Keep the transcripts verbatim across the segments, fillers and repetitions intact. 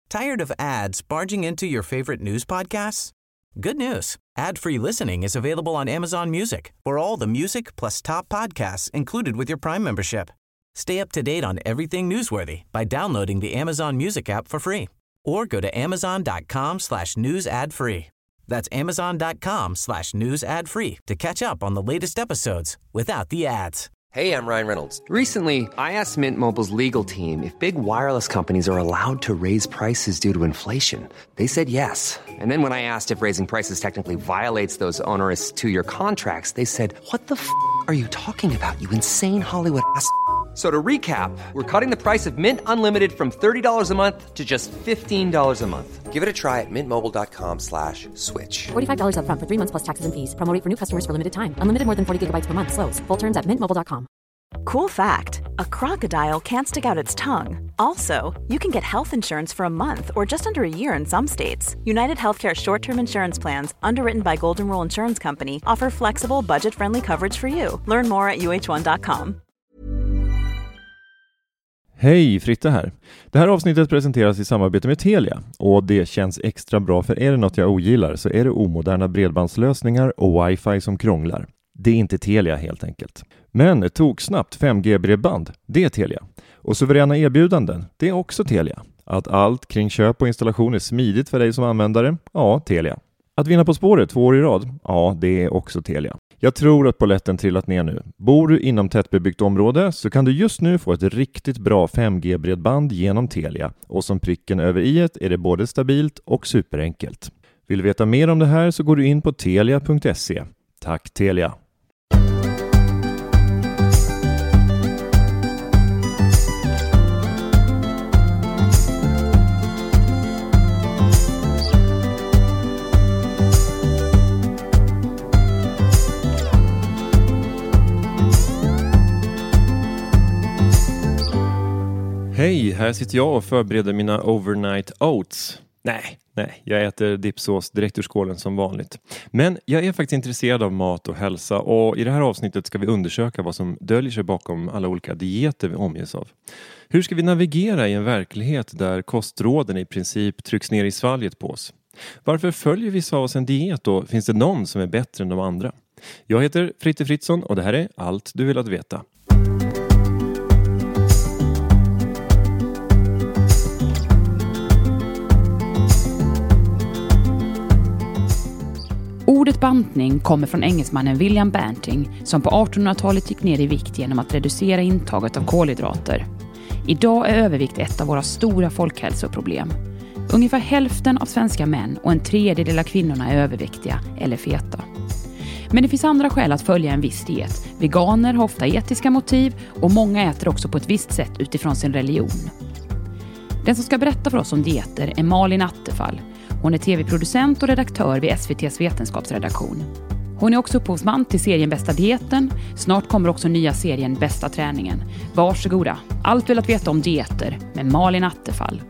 Tired of ads barging into your favorite news podcasts? Good news. Ad-free listening is available on Amazon Music for all the music plus top podcasts included with your Prime membership. Stay up to date on everything newsworthy by downloading the Amazon Music app for free or go to amazon.com slash news ad free. That's amazon.com slash news ad free to catch up on the latest episodes without the ads. Hey, I'm Ryan Reynolds. Recently, I asked Mint Mobile's legal team if big wireless companies are allowed to raise prices due to inflation. They said yes. And then when I asked if raising prices technically violates those onerous two-year contracts, they said, "What the f*** are you talking about, you insane Hollywood ass?" So to recap, we're cutting the price of Mint Unlimited from thirty dollars a month to just fifteen dollars a month. Give it a try at mintmobile.com slash switch. forty-five dollars up front for three months plus taxes and fees. Promo rate for new customers for limited time. Unlimited more than forty gigabytes per month. Slows full terms at mint mobile dot com. Cool fact, a crocodile can't stick out its tongue. Also, you can get health insurance for a month or just under a year in some states. United Healthcare short-term insurance plans, underwritten by Golden Rule Insurance Company, offer flexible, budget-friendly coverage for you. Learn more at u h one dot com. Hej, Fritte här. Det här avsnittet presenteras i samarbete med Telia och det känns extra bra, för är det något jag ogillar så är det omoderna bredbandslösningar och wifi som krånglar. Det är inte Telia helt enkelt. Men tog snabbt fem G-bredband, det är Telia. Och suveräna erbjudanden, det är också Telia. Att allt kring köp och installation är smidigt för dig som användare, ja, Telia. Att vinna På spåret två år i rad, ja, det är också Telia. Jag tror att polletten trillat ner nu. Bor du inom tättbebyggt område så kan du just nu få ett riktigt bra fem G-bredband genom Telia. Och som pricken över i-et är det både stabilt och superenkelt. Vill du veta mer om det här så går du in på telia punkt se. Tack Telia! Hej, här sitter jag och förbereder mina overnight oats. Nej, nej, jag äter dipsås direkt ur skålen som vanligt. Men jag är faktiskt intresserad av mat och hälsa, och i det här avsnittet ska vi undersöka vad som döljer sig bakom alla olika dieter vi omges av. Hur ska vi navigera i en verklighet där kostråden i princip trycks ner i svalget på oss? Varför följer vissa av oss en diet och finns det någon som är bättre än de andra? Jag heter Fritte Fritzson och det här är Allt du vill att veta. Ordet bantning kommer från engelsmannen William Banting, som på artonhundratalet gick ner i vikt genom att reducera intaget av kolhydrater. Idag är övervikt ett av våra stora folkhälsoproblem. Ungefär hälften av svenska män och en tredjedel av kvinnorna är överviktiga eller feta. Men det finns andra skäl att följa en viss diet. Veganer har ofta etiska motiv och många äter också på ett visst sätt utifrån sin religion. Den som ska berätta för oss om dieter är Malin Attefall. Hon är tv-producent och redaktör vid S V T:s vetenskapsredaktion. Hon är också upphovsman till serien Bästa dieten. Snart kommer också nya serien Bästa träningen. Varsågoda, allt vill att veta om dieter med Malin Attefall.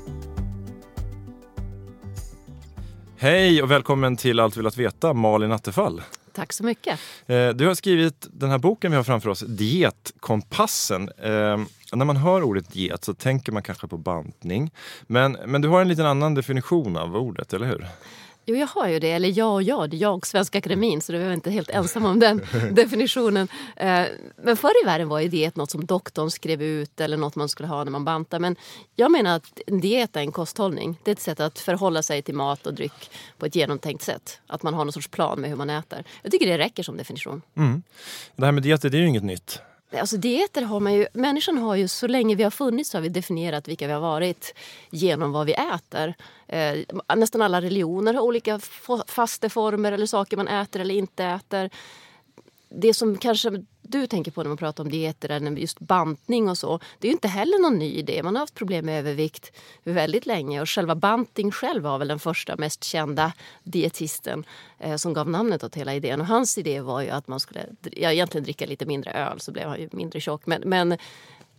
Hej och välkommen till Allt vill att veta, Malin Attefall. Tack så mycket. Du har skrivit den här boken vi har framför oss, Dietkompassen. När man hör ordet diet så tänker man kanske på bantning. Men, men du har en liten annan definition av ordet, eller hur? Jo, jag har ju det. Eller jag och jag. Det är jag, Svenska Akademin. Så det var inte helt ensam om den definitionen. Men förr i världen var ju diet något som doktorn skrev ut. Eller något man skulle ha när man bantar. Men jag menar att en diet är en kosthållning. Det är ett sätt att förhålla sig till mat och dryck på ett genomtänkt sätt. Att man har någon sorts plan med hur man äter. Jag tycker det räcker som definition. Mm. Det här med dieter, det är ju inget nytt. Alltså dieter har man ju, människan har ju så länge vi har funnits så har vi definierat vilka vi har varit genom vad vi äter. Eh, nästan alla religioner har olika fasteformer eller saker man äter eller inte äter. Det som kanske du tänker på när man pratar om dieter eller just bantning och så, det är ju inte heller någon ny idé. Man har haft problem med övervikt väldigt länge och själva Banting själv var väl den första mest kända dietisten eh, som gav namnet åt hela idén. Och hans idé var ju att man skulle ja, egentligen dricka lite mindre öl så blev han ju mindre tjock. Men, men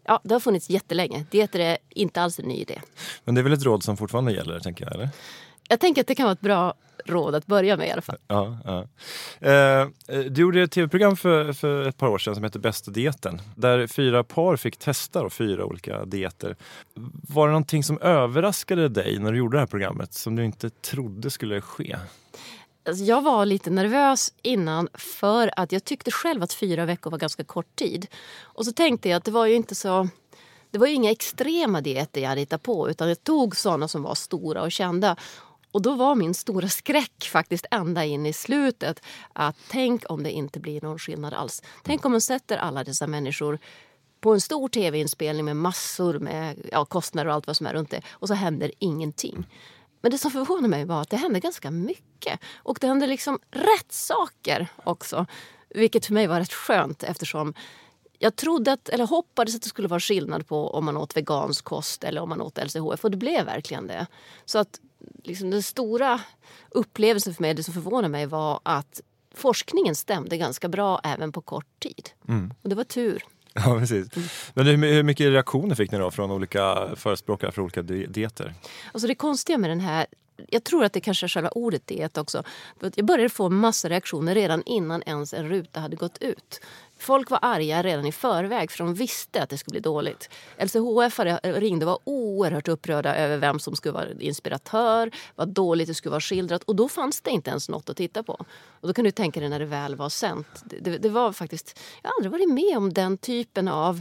Ja, det har funnits jättelänge. Dieter är inte alls en ny idé. Men det är väl ett råd som fortfarande gäller, tänker jag, eller? Jag tänker att det kan vara ett bra råd att börja med i alla fall. Ja, ja. Eh, du gjorde ett tv-program för, för ett par år sedan som heter Bästa dieten. Där fyra par fick testa då, fyra olika dieter. Var det någonting som överraskade dig när du gjorde det här programmet som du inte trodde skulle ske? Alltså jag var lite nervös innan för att jag tyckte själv att fyra veckor var ganska kort tid. Och så tänkte jag att det var ju inte så... Det var ju inga extrema dieter jag hade hittat på utan jag tog sådana som var stora och kända. Och då var min stora skräck faktiskt ända in i slutet att tänk om det inte blir någon skillnad alls. Tänk om man sätter alla dessa människor på en stor tv-inspelning med massor med ja, kostnader och allt vad som är runt det och så händer ingenting. Men det som förvånade mig var att det hände ganska mycket. Och det hände liksom rätt saker också. Vilket för mig var rätt skönt eftersom jag trodde att, eller hoppades att det skulle vara skillnad på om man åt vegansk kost eller om man åt L C H F. Och det blev verkligen det. Så att liksom den stora upplevelsen för mig, det som förvånade mig var att forskningen stämde ganska bra även på kort tid. Mm. Och det var tur. Ja, precis. Men hur mycket reaktioner fick ni då från olika förespråkare för olika dieter? Alltså det konstiga med den här, jag tror att det kanske är själva ordet diet också. Jag började få massa reaktioner redan innan ens en ruta hade gått ut. Folk var arga redan i förväg för de visste att det skulle bli dåligt. L C H F ringde och var oerhört upprörda över vem som skulle vara inspiratör, vad dåligt det skulle vara skildrat. Och då fanns det inte ens något att titta på. Och då kan du tänka dig när det väl var sänt. Det, det, det var faktiskt, jag har aldrig varit med om den typen av...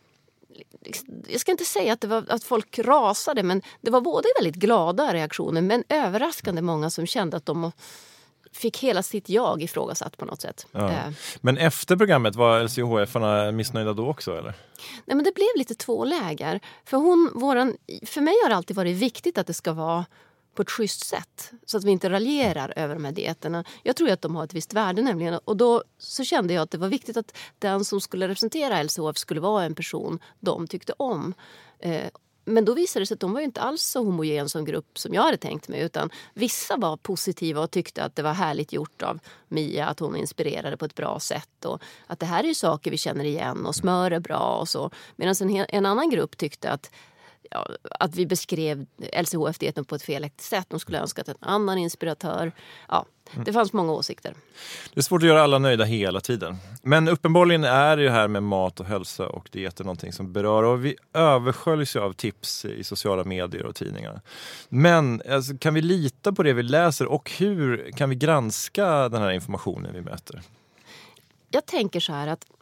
Jag ska inte säga att, det var, att folk rasade, men det var både väldigt glada reaktioner men överraskande många som kände att de fick hela sitt jag ifrågasatt på något sätt. Ja. Eh. Men efter programmet var L C H F-arna missnöjda då också, eller? Nej, men det blev lite två läger. För, hon, våran, för mig har det alltid varit viktigt att det ska vara på ett schysst sätt. Så att vi inte raljerar över de här dieterna. Jag tror att de har ett visst värde nämligen. Och då så kände jag att det var viktigt att den som skulle representera L C H F skulle vara en person de tyckte om. Eh, Men då visade det sig att de var ju inte alls så homogen som grupp som jag hade tänkt mig. Utan vissa var positiva och tyckte att det var härligt gjort av Mia. Att hon inspirerade på ett bra sätt. Och att det här är ju saker vi känner igen och smör är bra och så. Medan en, en annan grupp tyckte att, ja, att vi beskrev L C H F-dieten på ett felaktigt sätt. De skulle önska att en annan inspiratör... Ja, det fanns många åsikter. Det är svårt att göra alla nöjda hela tiden. Men uppenbarligen är det här med mat och hälsa och dieter någonting som berör. Och vi översköljs ju av tips i sociala medier och tidningar. Men alltså, kan vi lita på det vi läser och hur kan vi granska den här informationen vi möter? Jag tänker så här att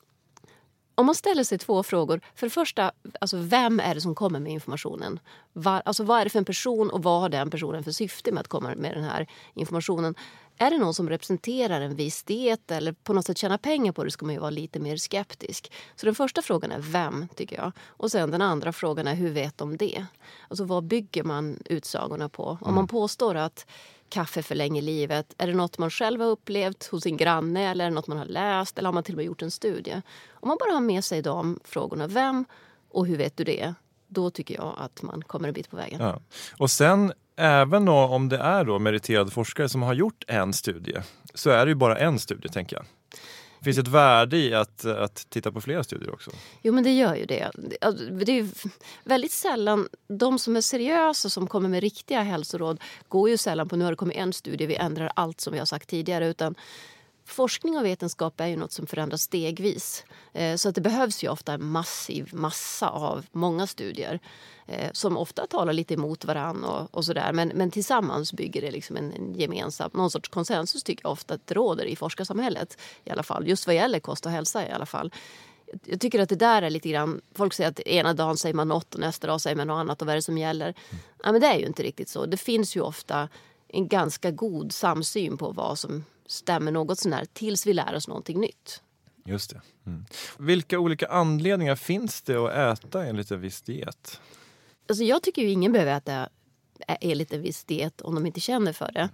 om man ställer sig två frågor. För det första, alltså vem är det som kommer med informationen? Var, alltså vad är det för en person och vad har den personen för syfte med att komma med den här informationen? Är det någon som representerar en viss diet eller på något sätt tjänar pengar på det, ska man ju vara lite mer skeptisk. Så den första frågan är vem, tycker jag. Och sen den andra frågan är hur vet de det? Alltså vad bygger man utsagorna på? Om man påstår att kaffe förlänger livet, är det något man själv har upplevt hos sin granne eller är det något man har läst eller har man till och med gjort en studie? Om man bara har med sig de frågorna, vem och hur vet du det? Då tycker jag att man kommer en bit på vägen. Ja. Och sen även då, om det är då meriterade forskare som har gjort en studie, så är det ju bara en studie, tänker jag. Det finns ett värde i att, att titta på flera studier också. Jo, men det gör ju det. Det är ju väldigt sällan, de som är seriösa som kommer med riktiga hälsoråd går ju sällan på nu har det kommit en studie, vi ändrar allt som vi har sagt tidigare, utan forskning och vetenskap är ju något som förändras stegvis. Så att det behövs ju ofta en massiv massa av många studier som ofta talar lite emot varann och, och sådär. Men, men tillsammans bygger det liksom en, en gemensam, någon sorts konsensus tycker jag ofta att det råder i forskarsamhället i alla fall. Just vad gäller kost och hälsa i alla fall. Jag tycker att det där är lite grann, folk säger att ena dagen säger man något och nästa dag säger man något annat och vad är det som gäller. Mm. Ja, men det är ju inte riktigt så. Det finns ju ofta en ganska god samsyn på vad som stämmer något sån här tills vi lär oss någonting nytt. Just det. Mm. Vilka olika anledningar finns det att äta enligt en viss diet? Alltså jag tycker ju ingen behöver äta enligt en viss diet om de inte känner för det.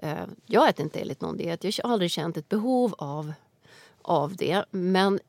Jag äter inte enligt någon diet. Jag har aldrig känt ett behov av, av det. Men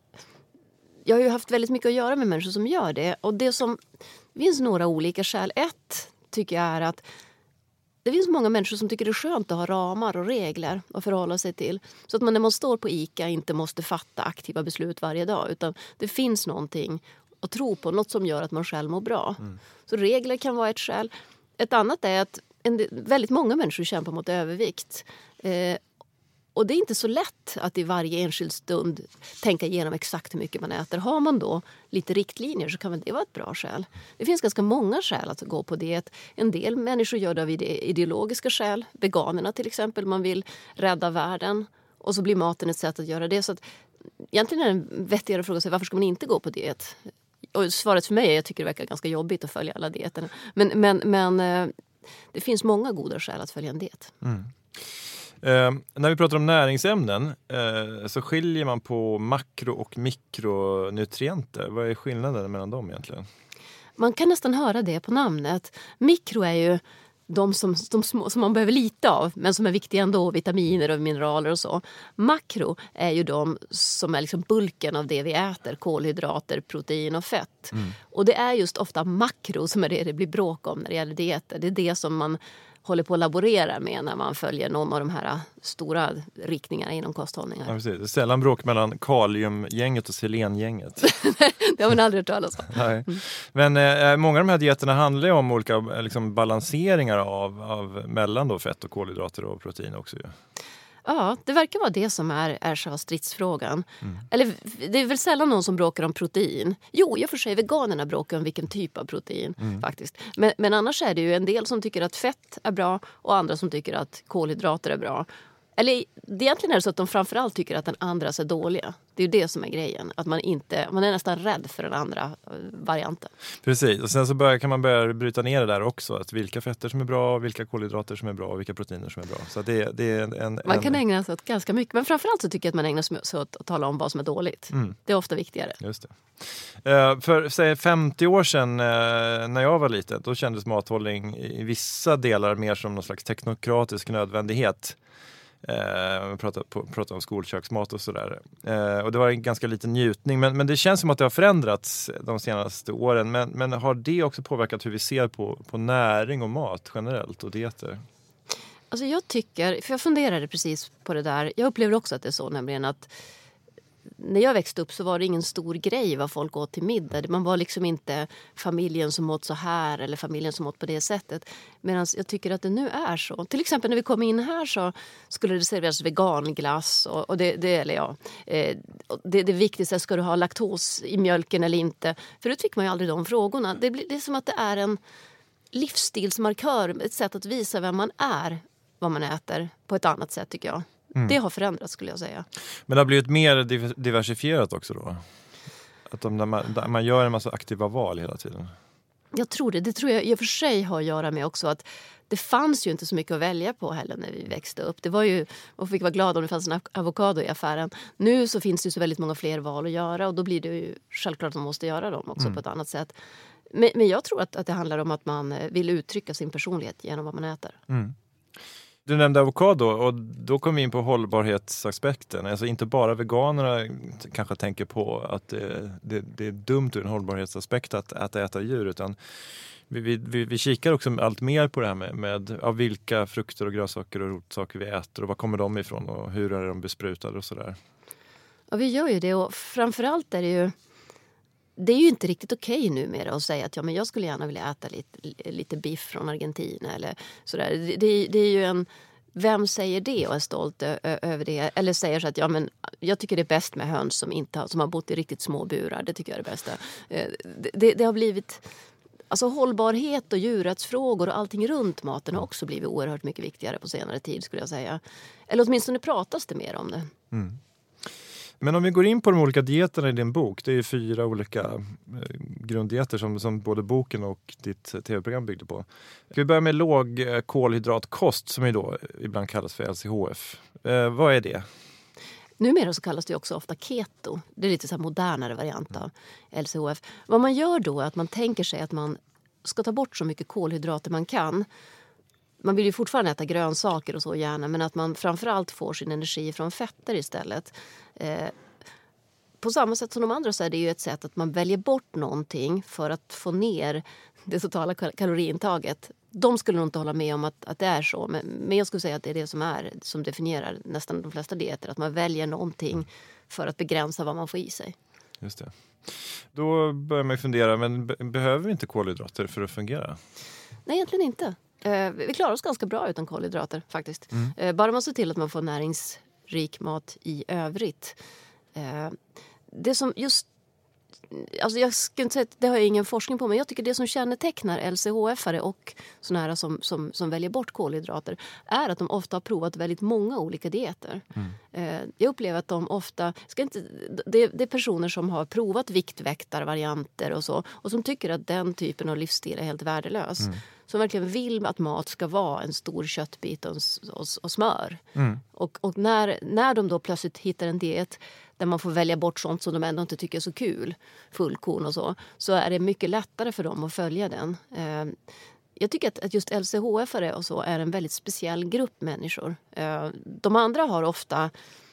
jag har ju haft väldigt mycket att göra med människor som gör det. Och det som det finns några olika skäl. Ett tycker jag är att det finns många människor som tycker det är skönt att ha ramar och regler att förhålla sig till. Så att man när man står på ICA inte måste fatta aktiva beslut varje dag. Utan det finns någonting och tro på, något som gör att man själv mår bra. Mm. Så regler kan vara ett skäl. Ett annat är att en, väldigt många människor kämpar mot övervikt. Eh, och det är inte så lätt att i varje enskild stund tänka igenom exakt hur mycket man äter. Har man då lite riktlinjer så kan väl det vara ett bra skäl. Det finns ganska många skäl att gå på diet. En del människor gör det av ideologiska skäl. Veganerna till exempel, man vill rädda världen. Och så blir maten ett sätt att göra det. Så att, egentligen är det en vettigare fråga sig, varför ska man inte gå på diet? Och svaret för mig är att jag tycker det verkar ganska jobbigt att följa alla dieterna. Men, men, men det finns många goda skäl att följa en diet. Mm. Eh, när vi pratar om näringsämnen eh, så skiljer man på makro- och mikronutrienter. Vad är skillnaden mellan dem egentligen? Man kan nästan höra det på namnet. Mikro är ju de som, de små, som man behöver lite av, men som är viktiga ändå, vitaminer och mineraler och så. Makro är ju de som är liksom bulken av det vi äter, kolhydrater, protein och fett. Mm. Och det är just ofta makro som är det det blir bråk om när det gäller dieter. Det är det som man håller på att laborera med när man följer någon av de här stora riktningarna inom kosthållningar. Ja, precis. Det är sällan bråk mellan kaliumgänget och selengänget. Det har man aldrig hört talas om. Nej. Men eh, många av de här dieterna handlar ju om olika liksom, balanseringar av, av mellan då, fett och kolhydrater och protein också ju. Ja, det verkar vara det som är, är själva stridsfrågan. Mm. Eller det är väl sällan någon som bråkar om protein. Jo, jag för sig veganerna bråkar om vilken typ av protein mm. faktiskt. Men, men annars är det ju en del som tycker att fett är bra och andra som tycker att kolhydrater är bra. Eller det egentligen är det så att de framförallt tycker att den andra är dåliga. Det är ju det som är grejen. Att man inte, man är nästan rädd för den andra varianten. Precis, och sen så börjar, kan man börja bryta ner det där också. Att vilka fetter som är bra, vilka kolhydrater som är bra och vilka proteiner som är bra. Så det, det är en, man en... kan ägna sig åt ganska mycket. Men framförallt så tycker jag att man ägnar sig åt att tala om vad som är dåligt. Mm. Det är ofta viktigare. Just det. Uh, för säg femtio år sedan uh, när jag var liten, då kändes mathållning i vissa delar mer som någon slags teknokratisk nödvändighet. Eh, pratar, på, pratar om skolköksmat och sådär. Eh, och det var en ganska liten njutning. Men, men det känns som att det har förändrats de senaste åren. Men, men har det också påverkat hur vi ser på, på näring och mat generellt och dieter? Alltså jag tycker, för jag funderade precis på det där. Jag upplever också att det är så, nämligen att när jag växte upp så var det ingen stor grej vad folk åt till middag. Man var liksom inte familjen som åt så här eller familjen som åt på det sättet. Medan jag tycker att det nu är så. Till exempel när vi kom in här så skulle det serveras veganglass. Och, och det, det, eller ja, eh, det, det viktigaste är, ska du ha laktos i mjölken eller inte? Förut fick man ju aldrig de frågorna. Det, blir, det är som att det är en livsstilsmarkör. Ett sätt att visa vem man är, vad man äter på ett annat sätt tycker jag. Mm. Det har förändrats skulle jag säga. Men det har blivit mer diversifierat också då? Att de, där man, där man gör en massa aktiva val hela tiden? Jag tror det. Det tror jag i och för sig har att göra med också att det fanns ju inte så mycket att välja på heller när vi växte upp. Det var ju, man fick vara glad om det fanns en avokado i affären. Nu så finns det ju så väldigt många fler val att göra och då blir det ju självklart att man måste göra dem också mm. på ett annat sätt. Men, men jag tror att, att det handlar om att man vill uttrycka sin personlighet genom vad man äter. Mm. Du nämnde avokado och då kom vi in på hållbarhetsaspekten. Alltså inte bara veganerna kanske tänker på att det, det, det är dumt ur en hållbarhetsaspekt att, att äta djur, utan vi, vi, vi kikar också allt mer på det här med, med av vilka frukter och grönsaker och rotsaker vi äter och var kommer de ifrån och hur är de besprutade och sådär. Ja, vi gör ju det och framförallt är det ju det är ju inte riktigt okej numera att säga att ja, men jag skulle gärna vilja äta lite, lite biff från Argentina eller sådär. Det, det, det är ju en, vem säger det och är stolt ö, ö, över det? Eller säger så att ja, men jag tycker det är bäst med höns som, inte har, som har bott i riktigt små burar. Det tycker jag är det bästa. Det, det, det har blivit, alltså hållbarhet och djurrättsfrågor och allting runt maten har också blivit oerhört mycket viktigare på senare tid skulle jag säga. Eller åtminstone pratas det mer om det. Mm. Men om vi går in på de olika dieterna i din bok, det är ju fyra olika eh, grunddieter som, som både boken och ditt tv-program byggde på. Ska vi börja med låg eh, kolhydratkost som ju då ibland kallas för L C H F. Eh, vad är det? Numera så kallas det också ofta keto. Det är lite så här modernare variant av L C H F. Vad man gör då är att man tänker sig att man ska ta bort så mycket kolhydrater man kan. Man vill ju fortfarande äta grönsaker och så gärna, men att man framförallt får sin energi från fetter istället. Eh, på samma sätt som de andra så är det ju ett sätt att man väljer bort någonting för att få ner det totala kaloriintaget. De skulle nog inte hålla med om att, att det är så, men, men jag skulle säga att det är det som, är, som definierar nästan de flesta dieter. Att man väljer någonting för att begränsa vad man får i sig. Just det. Då börjar man ju fundera, men be- behöver vi inte kolhydrater för att fungera? Nej, egentligen inte. Eh, vi klarar oss ganska bra utan kolhydrater faktiskt. Mm. Eh, bara man ser till att man får näringsrik mat i övrigt. Eh, det som just... Alltså jag ska inte säga att det har jag ingen forskning på, men jag tycker det som kännetecknar L C H F-are och såna här som, som, som väljer bort kolhydrater är att de ofta har provat väldigt många olika dieter. Mm. Eh, jag upplever att de ofta, ska inte, det, det är personer som har provat viktväktarvarianter och så, och som tycker att den typen av livsstil är helt värdelös. Mm. Som verkligen vill att mat ska vara en stor köttbit och, och, och smör. Mm. Och, och när, när de då plötsligt hittar en diet där man får välja bort sånt som de ändå inte tycker är så kul, fullkorn och så, så är det mycket lättare för dem att följa den. Eh, jag tycker att, att just L C H F-are och så är en väldigt speciell grupp människor. Eh, de andra har ofta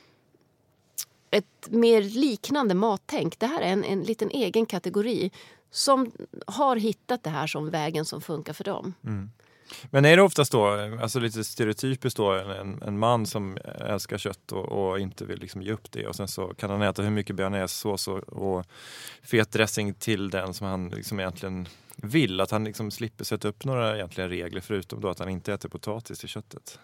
ett mer liknande mattänk. Det här är en, en liten egen kategori som har hittat det här som vägen som funkar för dem. Mm. Men är det oftast då, alltså lite stereotypiskt då, en, en man som älskar kött och, och inte vill liksom ge upp det, och sen så kan han äta hur mycket bearnaisesås och, och fet dressing till den som han liksom egentligen vill, att han liksom slipper sätta upp några egentliga regler förutom då att han inte äter potatis i köttet?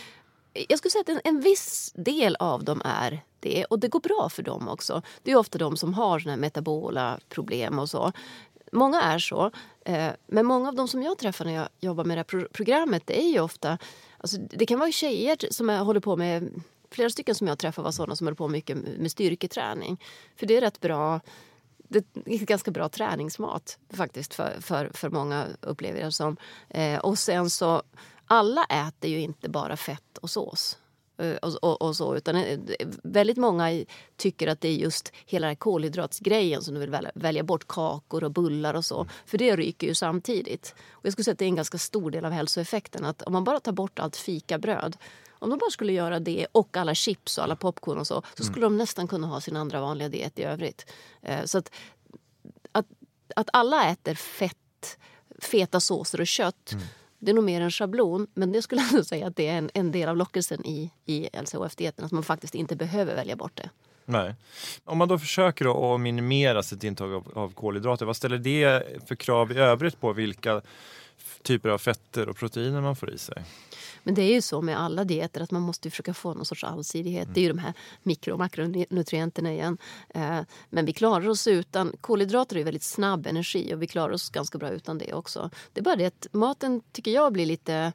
Jag skulle säga att en, en viss del av dem är det, och det går bra för dem också. Det är ofta de som har såna här metabola problem och så. Många är så, eh, men många av de som jag träffar när jag jobbar med det här pro- programmet, det är ju ofta, alltså det kan vara tjejer som jag håller på med, flera stycken som jag träffar var sådana som håller på mycket med styrketräning. För det är rätt bra, det är ganska bra träningsmat faktiskt för, för, för många upplever det som. Eh, och sen så, alla äter ju inte bara fett och sås. Och, och, och så, utan väldigt många tycker att det är just hela den här kolhydratsgrejen som du vill välja, välja bort, kakor och bullar och så, för det ryker ju samtidigt. Och jag skulle säga att det är en ganska stor del av hälsoeffekten, att om man bara tar bort allt fikabröd, om de bara skulle göra det och alla chips och alla popcorn och så, så skulle mm. de nästan kunna ha sin andra vanliga diet i övrigt. Så att, att, att alla äter fett, feta såser och kött, mm. det är nog mer en schablon, men det skulle jag säga att det är en, en del av lockelsen i, i L C H F-dieten, att man faktiskt inte behöver välja bort det. Nej. Om man då försöker att minimera sitt intag av, av kolhydrater, vad ställer det för krav i övrigt på vilka typer av fetter och proteiner man får i sig? Men det är ju så med alla dieter att man måste försöka få någon sorts allsidighet. Mm. Det är ju de här mikro- och makronutrienterna igen. Eh, men vi klarar oss utan. Kolhydrater är ju väldigt snabb energi och vi klarar oss ganska bra utan det också. Det är bara det att maten tycker jag blir lite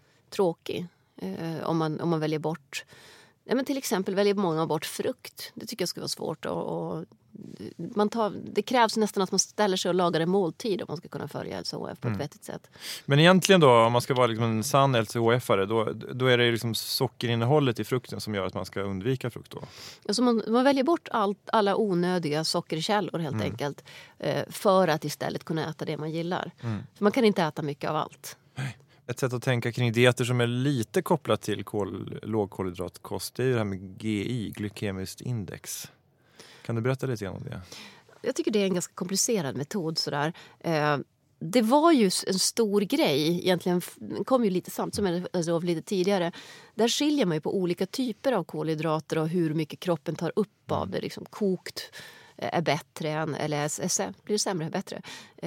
tråkig eh, om, man, om man väljer bort. Ja, men till exempel väljer många bort frukt. Det tycker jag skulle vara svårt. Och, och man tar, det krävs nästan att man ställer sig och lagar en måltid om man ska kunna följa L C H F på ett mm. vettigt sätt. Men egentligen då, om man ska vara liksom en sann L C H F-are, då, då är det liksom sockerinnehållet i frukten som gör att man ska undvika frukt då? Alltså man, man väljer bort allt, alla onödiga sockerkällor helt mm. enkelt, eh, för att istället kunna äta det man gillar. Mm. För man kan inte äta mycket av allt. Nej. Ett sätt att tänka kring dieter som är lite kopplat till kol, lågkolhydratkost, det är ju det här med G I, glykemiskt index. Kan du berätta lite grann om det? Jag tycker det är en ganska komplicerad metod sådär. Eh, det var ju en stor grej, egentligen kom ju lite samt som jag sa lite tidigare. Där skiljer man ju på olika typer av kolhydrater och hur mycket kroppen tar upp av det. Liksom kokt är bättre än, eller är, blir det sämre bättre.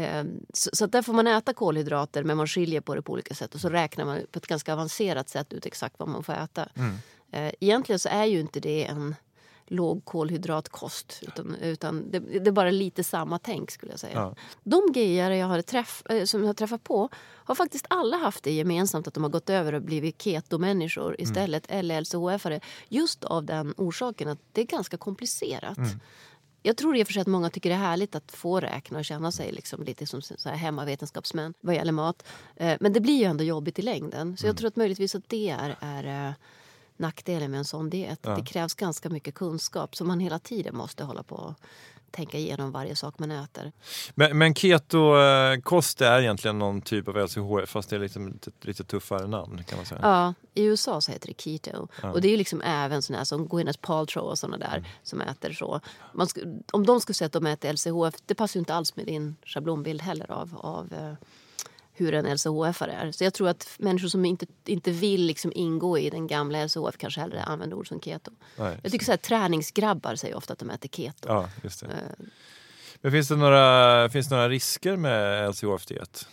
Så, så där får man äta kolhydrater, men man skiljer på det på olika sätt och så räknar man på ett ganska avancerat sätt ut exakt vad man får äta. Mm. Egentligen så är ju inte det en lågkolhydratkost, utan, utan det, det är bara lite samma tänk skulle jag säga. Ja. De grejer jag har träff, som jag har träffat på har faktiskt alla haft det gemensamt, att de har gått över och blivit keto-människor istället, mm. eller L C H F-are, just av den orsaken att det är ganska komplicerat. Mm. Jag tror i och för sig att många tycker det är härligt att få räkna och känna sig liksom lite som så här hemmavetenskapsmän vad gäller mat. Men det blir ju ändå jobbigt i längden. Så mm. jag tror att möjligtvis att det är, är nackdelen med en sån diet. Ja. Det krävs ganska mycket kunskap som man hela tiden måste hålla på och tänka igenom varje sak man äter. Men, men keto-kost är egentligen någon typ av L C H F, fast det är lite, lite, lite tuffare namn kan man säga. Ja, i U S A så heter det keto. Ja. Och det är ju liksom även sådana här som Gwyneth Paltrow och sådana där mm. som äter så. Man sk- om de skulle säga att de äter L C H F, det passar ju inte alls med din schablonbild heller av, av uh, hur en L C H F är. Så jag tror att människor som inte, inte vill liksom ingå i den gamla L C H F kanske hellre använder ord som keto. Nej, jag tycker så här, träningsgrabbar säger ofta att de äter keto. Ja, just det. Uh, Men finns det några, finns det några risker med L C H F-diet?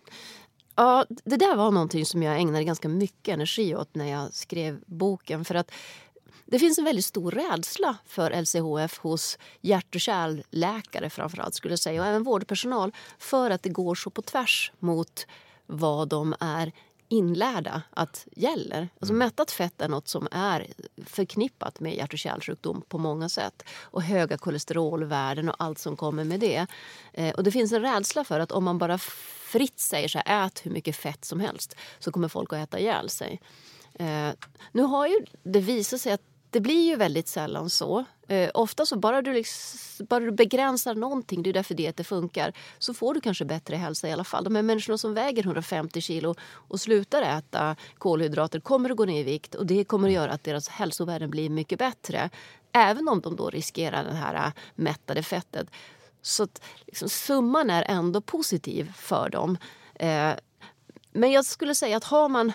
Ja, det där var någonting som jag ägnade ganska mycket energi åt när jag skrev boken. För att det finns en väldigt stor rädsla för L C H F hos hjärt- och kärlläkare framförallt skulle jag säga. Och även vårdpersonal, för att det går så på tvärs mot vad de är inlärda att gäller. Alltså mättat fett är något som är förknippat med hjärt- och kärlsjukdom på många sätt. Och höga kolesterolvärden och allt som kommer med det. Eh, och det finns en rädsla för att om man bara fritt säger så här, ät hur mycket fett som helst, så kommer folk att äta ihjäl sig. Eh, nu har ju det visat sig att det blir ju väldigt sällan så. Eh, ofta så bara du, liksom, bara du begränsar någonting, det är därför det funkar, så får du kanske bättre hälsa i alla fall. De här människorna som väger hundrafemtio kilo och slutar äta kolhydrater kommer att gå ner i vikt, och det kommer att göra att deras hälsovärden blir mycket bättre. Även om de då riskerar det här mättade fettet. Så att, liksom, summan är ändå positiv för dem. Eh, men jag skulle säga att har man...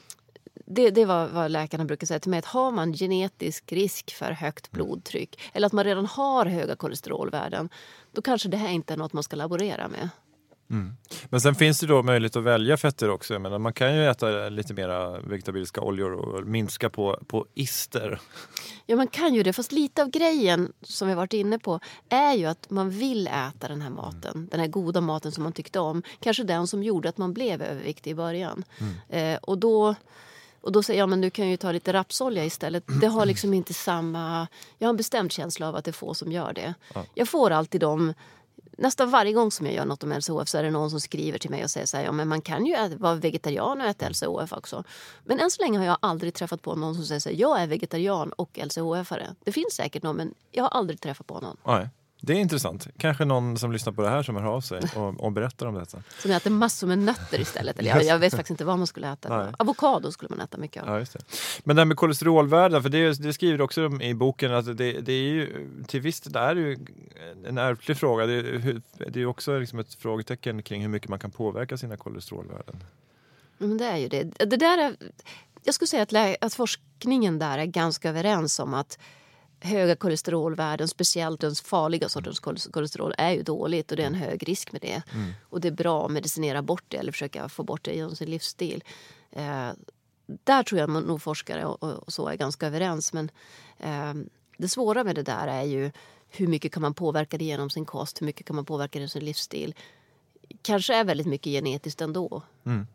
Det, det var vad läkarna brukar säga till mig, att har man genetisk risk för högt blodtryck eller att man redan har höga kolesterolvärden, då kanske det här inte är något man ska laborera med. Mm. Men sen finns det då möjlighet att välja fetter också. Men man kan ju äta lite mera vegetabiliska oljor och minska på, på ister. Ja, man kan ju det. Fast lite av grejen som vi varit inne på är ju att man vill äta den här maten. Mm. Den här goda maten som man tyckte om. Kanske den som gjorde att man blev överviktig i början. Mm. Eh, och då... Och då säger jag, men du kan ju ta lite rapsolja istället. Det har liksom inte samma... Jag har en bestämd känsla av att det är få som gör det. Ja. Jag får alltid dem... Nästan varje gång som jag gör något om L C H F så är det någon som skriver till mig och säger så här, ja, men man kan ju äta, vara vegetarian och äta L C H F också. Men än så länge har jag aldrig träffat på någon som säger så här, jag är vegetarian och L C H F-are. Det finns säkert någon, men jag har aldrig träffat på någon. Nej. Det är intressant. Kanske någon som lyssnar på det här som hör av sig och, och berättar om detta. Som äter massor med nötter istället. Eller jag, jag vet faktiskt inte vad man skulle äta. Nej. Avokado skulle man äta mycket av. Ja, just det. Men det här med kolesterolvärden, för det, det skriver också i boken att det, det är ju till viss det är ju en ärftlig fråga. Det, det är också liksom ett frågetecken kring hur mycket man kan påverka sina kolesterolvärden. Men det är ju det. Det där är, jag skulle säga att, lä- att forskningen där är ganska överens om att höga kolesterolvärden, speciellt den farliga sortens kolesterol, är ju dåligt och det är en hög risk med det. Mm. Och det är bra att medicinera bort det eller försöka få bort det genom sin livsstil. Eh, där tror jag nog forskare och, och så är ganska överens. Men eh, det svåra med det där är ju hur mycket kan man påverka det genom sin kost, hur mycket kan man påverka det genom sin livsstil. Kanske är väldigt mycket genetiskt ändå. Mm.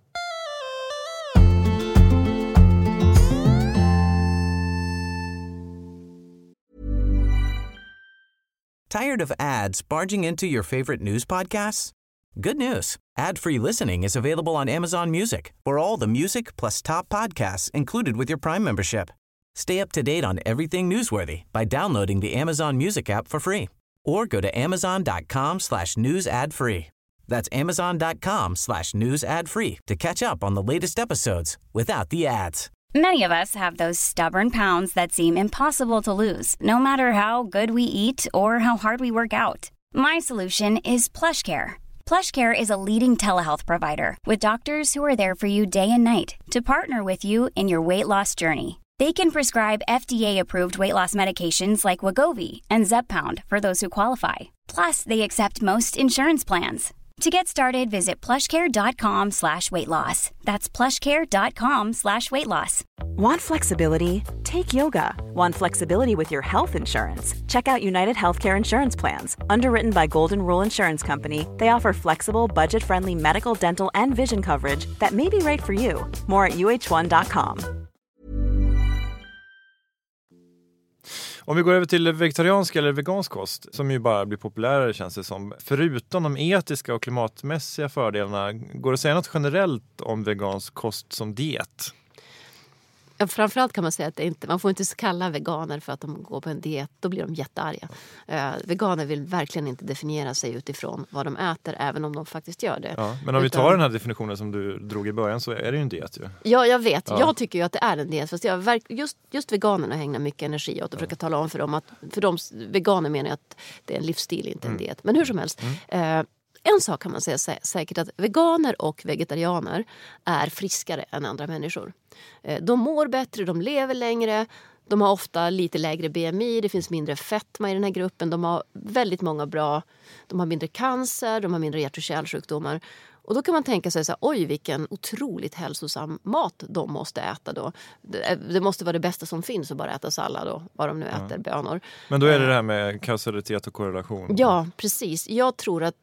Tired of ads barging into your favorite news podcasts? Good news. Ad-free listening is available on Amazon Music for all the music plus top podcasts included with your Prime membership. Stay up to date on everything newsworthy by downloading the Amazon Music app for free or go to amazon.com slash news ad free. That's amazon.com slash news ad free to catch up on the latest episodes without the ads. Many of us have those stubborn pounds that seem impossible to lose, no matter how good we eat or how hard we work out. My solution is PlushCare. PlushCare is a leading telehealth provider with doctors who are there for you day and night to partner with you in your weight loss journey. They can prescribe F D A-approved weight loss medications like Wegovy and Zepbound for those who qualify. Plus, they accept most insurance plans. To get started, visit plushcare.com slash weight loss. That's plushcare.com slash weight loss. Want flexibility? Take yoga. Want flexibility with your health insurance? Check out United Healthcare Insurance Plans. Underwritten by Golden Rule Insurance Company, they offer flexible, budget-friendly medical, dental, and vision coverage that may be right for you. More at u h one dot com. Om vi går över till vegetariansk eller vegansk kost, som ju bara blir populärare känns det som. Förutom de etiska och klimatmässiga fördelarna, går det att säga något generellt om vegansk kost som diet? Ja, framförallt kan man säga att det inte, man får inte kalla veganer för att de går på en diet. Då blir de jättearga. Eh, veganer vill verkligen inte definiera sig utifrån vad de äter, även om de faktiskt gör det. Ja, men om Utan, vi tar den här definitionen som du drog i början, så är det ju en diet ju. Ja, jag vet. Ja. Jag tycker ju att det är en diet. Fast jag verk, just, just veganerna hänger mycket energi åt och ja. försöka tala om för dem att för de veganer menar jag att det är en livsstil, inte en mm. diet. Men hur som helst. Mm. Eh, En sak kan man säga sä- säkert att veganer och vegetarianer är friskare än andra människor. Eh, de mår bättre, de lever längre, De har ofta lite lägre B M I, det finns mindre fetma i den här gruppen. De har väldigt många bra, de har mindre cancer, de har mindre hjärt- och kärlsjukdomar. Och då kan man tänka sig så här, oj vilken otroligt hälsosam mat de måste äta då. Det, det måste vara det bästa som finns att bara äta sallad då, vad de nu äter, ja. bönor. Men då är det det här med kausalitet och korrelation. Ja, precis. Jag tror att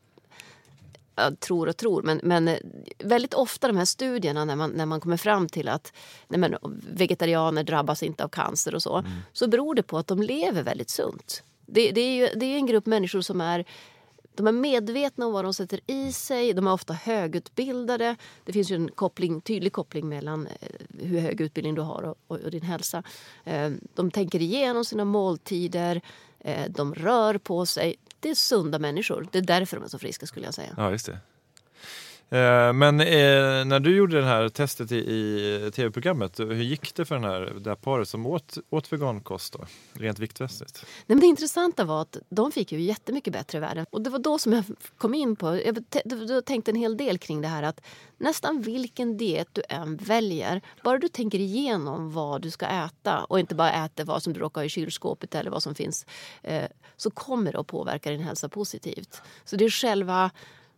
Jag tror och tror, men, men väldigt ofta de här studierna när man, när man kommer fram till att nej men, vegetarianer drabbas inte av cancer och så, mm. så beror det på att de lever väldigt sunt. Det, det, är ju, det är en grupp människor som är, de är medvetna om vad de sätter i sig, de är ofta högutbildade. Det finns ju en koppling, tydlig koppling mellan hur hög utbildning du har och, och, och din hälsa. De tänker igenom sina måltider, de rör på sig. Det är sunda människor. Det är därför de är så friska skulle jag säga. Ja, just det. Eh, men eh, när du gjorde det här testet i, i tv-programmet, hur gick det för den här, det här paret som åt, åt vegankost då? Rent viktmässigt? Nej, men det intressanta var att de fick ju jättemycket bättre värden. Och det var då som jag kom in på, jag t- tänkte en hel del kring det här att nästan vilken diet du än väljer, bara du tänker igenom vad du ska äta och inte bara äta vad som du råkar ha i kylskåpet eller vad som finns, eh, så kommer det att påverka din hälsa positivt. Så det är själva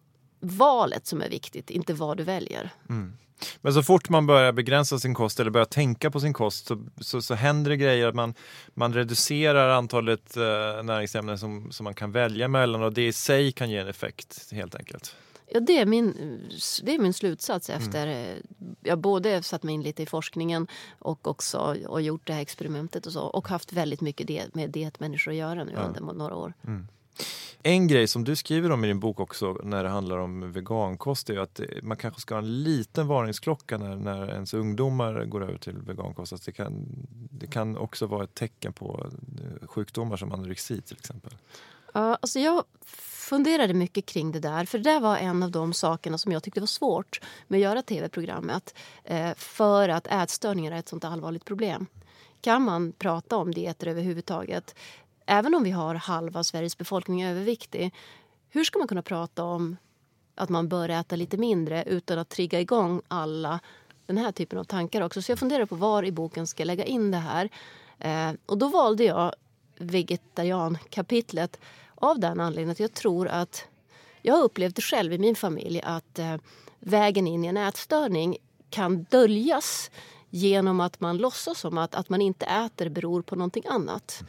valet som är viktigt, inte vad du väljer. Mm. Men så fort man börjar begränsa sin kost eller börjar tänka på sin kost så, så, så händer det grejer att man, man reducerar antalet eh, näringsämnen som, som man kan välja mellan, och det i sig kan ge en effekt helt enkelt. Ja, det är min, det är min slutsats efter mm. jag både satt mig in lite i forskningen och också och gjort det här experimentet och så, och haft väldigt mycket det, med dietmänniskor att göra nu ja. under några år. Mm. En grej som du skriver om i din bok också när det handlar om vegankost är ju att man kanske ska ha en liten varningsklocka när, när ens ungdomar går över till vegankost. Alltså det, kan, det kan också vara ett tecken på sjukdomar som anorexi till exempel. Ja, alltså jag funderade mycket kring det där. För det var en av de sakerna som jag tyckte var svårt med att göra tv-programmet. Eh, för att ätstörningar är ett sånt allvarligt problem. Kan man prata om dieter överhuvudtaget? Även om vi har halva Sveriges befolkning överviktig, hur ska man kunna prata om att man bör äta lite mindre utan att trigga igång alla den här typen av tankar också? Så jag funderar på var i boken ska jag lägga in det här. Eh, och då valde jag vegetariankapitlet av den anledningen att jag tror att jag har upplevt det själv i min familj att eh, vägen in i en ätstörning kan döljas genom att man låtsas som att, att man inte äter beror på någonting annat.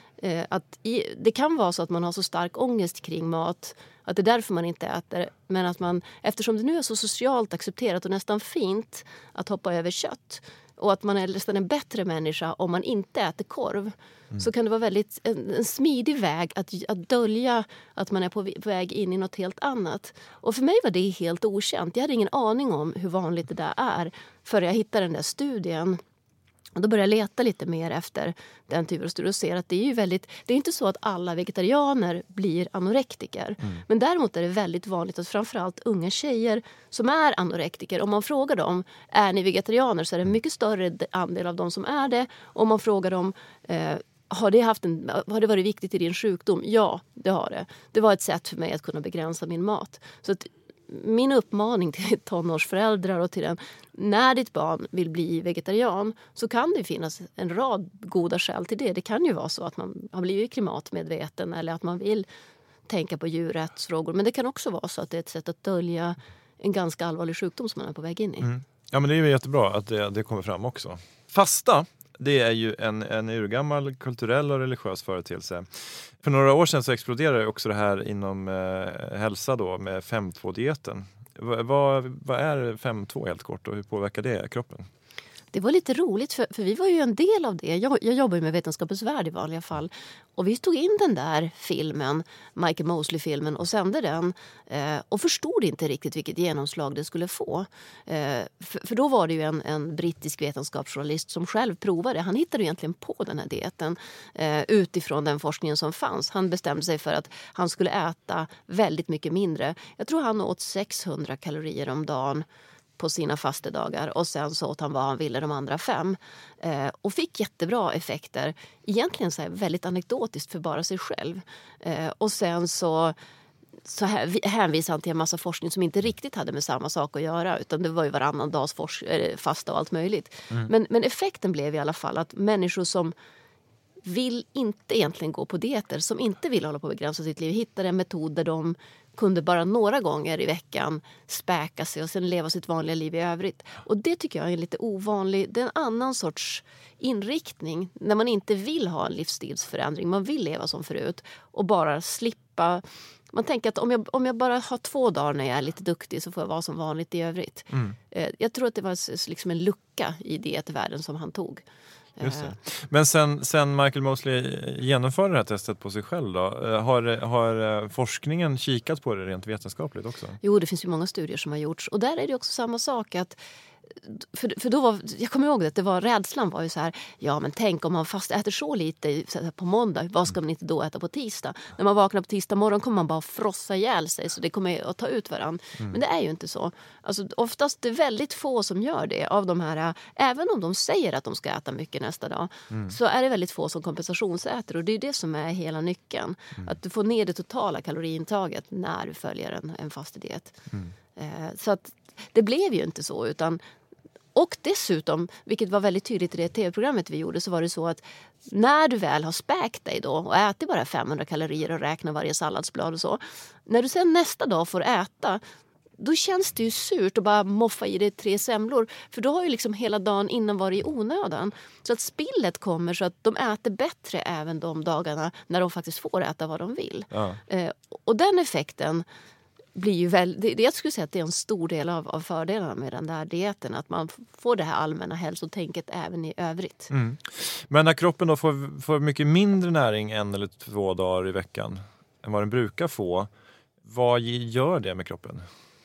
Att i, det kan vara så att man har så stark ångest kring mat att det är därför man inte äter. Men att man, eftersom det nu är så socialt accepterat och nästan fint att hoppa över kött och att man är nästan en bättre människa om man inte äter korv, mm. så kan det vara väldigt en, en smidig väg att, att dölja att man är på väg in i något helt annat. Och för mig var det helt okänt. Jag hade ingen aning om hur vanligt det där är förrän jag hittade den där studien. Och då började jag leta lite mer efter den typen av studier och ser att det är ju väldigt, det är inte så att alla vegetarianer blir anorektiker. Mm. Men däremot är det väldigt vanligt att framförallt unga tjejer som är anorektiker, om man frågar dem, är ni vegetarianer, så är det en mycket större andel av dem som är det. Om man frågar dem, eh, har det, haft en, har det varit viktigt i din sjukdom? Ja, det har det. Det var ett sätt för mig att kunna begränsa min mat. Så att min uppmaning till tonårsföräldrar och till den, när ditt barn vill bli vegetarian så kan det finnas en rad goda skäl till det. Det kan ju vara så att man har blivit klimatmedveten eller att man vill tänka på djurrättsfrågor. Men det kan också vara så att det är ett sätt att dölja en ganska allvarlig sjukdom som man är på väg in i. Mm. Ja, men det är ju jättebra att det, det kommer fram också. Fasta, det är ju en, en urgammal kulturell och religiös företeelse. För några år sedan så exploderade också det här inom eh, hälsa då med fem två-dieten. V- vad, vad är fem två helt kort och hur påverkar det kroppen? Det var lite roligt för, för vi var ju en del av det. Jag, jag jobbar ju med Vetenskapens värld i vanliga fall. Och vi tog in den där filmen, Michael Mosley-filmen, och sände den. Eh, och förstod inte riktigt vilket genomslag det skulle få. Eh, för, för då var det ju en, en brittisk vetenskapsjournalist som själv provade. Han hittade egentligen på den här dieten eh, utifrån den forskningen som fanns. Han bestämde sig för att han skulle äta väldigt mycket mindre. Jag tror han åt sexhundra kalorier om dagen på sina fastedagar, och sen så åt han vad han ville de andra fem eh, och fick jättebra effekter, egentligen så här väldigt anekdotiskt för bara sig själv, eh, och sen så så här hänvisade han till en massa forskning som inte riktigt hade med samma sak att göra, utan det var ju varannan dags forsk- fasta och allt möjligt. Mm. Men, men effekten blev i alla fall att människor som vill inte egentligen gå på dieter, som inte vill hålla på att begränsa sitt liv, hittade en metod där de kunde bara några gånger i veckan späka sig och sen leva sitt vanliga liv i övrigt. Och det tycker jag är lite ovanlig. Det är en annan sorts inriktning när man inte vill ha en livsstilsförändring. Man vill leva som förut och bara slippa. Man tänker att om jag, om jag bara har två dagar när jag är lite duktig så får jag vara som vanligt i övrigt. Mm. Jag tror att det var liksom en lucka i dietvärlden som han tog. Just det. Men sen, sen Michael Mosley genomförde det här testet på sig själv då, har, har forskningen kikat på det rent vetenskapligt också? Jo, det finns ju många studier som har gjorts. Och där är det också samma sak att För, för då var, jag kommer ihåg att det var, rädslan var ju så här, ja men tänk om man fast äter så lite på måndag, vad ska man inte då äta på tisdag? När man vaknar på tisdag morgon kommer man bara frossa ihjäl sig, så det kommer att ta ut varann. Mm. Men det är ju inte så. Alltså, oftast det är väldigt få som gör det av de här, även om de säger att de ska äta mycket nästa dag, mm. så är det väldigt få som kompensationsäter, och det är det som är hela nyckeln. Mm. Att du får ner det totala kaloriintaget när du följer en, en fast diet. Mm. Eh, så att det blev ju inte så, utan och dessutom, vilket var väldigt tydligt i det tv-programmet vi gjorde, så var det så att när du väl har späkt dig då och ätit bara femhundra kalorier och räknar varje salladsblad och så, när du sen nästa dag får äta, då känns det ju surt att bara moffa i dig tre semlor, för då har ju liksom hela dagen innan varit i onödan. Så att spillet kommer så att de äter bättre även de dagarna när de faktiskt får äta vad de vill. Ja. Eh, och den effekten blir ju väl, det, jag skulle säga att det är en stor del av, av fördelarna med den där dieten, att man får det här allmänna hälsotänket även i övrigt. Mm. Men när kroppen då får, får mycket mindre näring en eller två dagar i veckan än vad den brukar få, vad gör det med kroppen?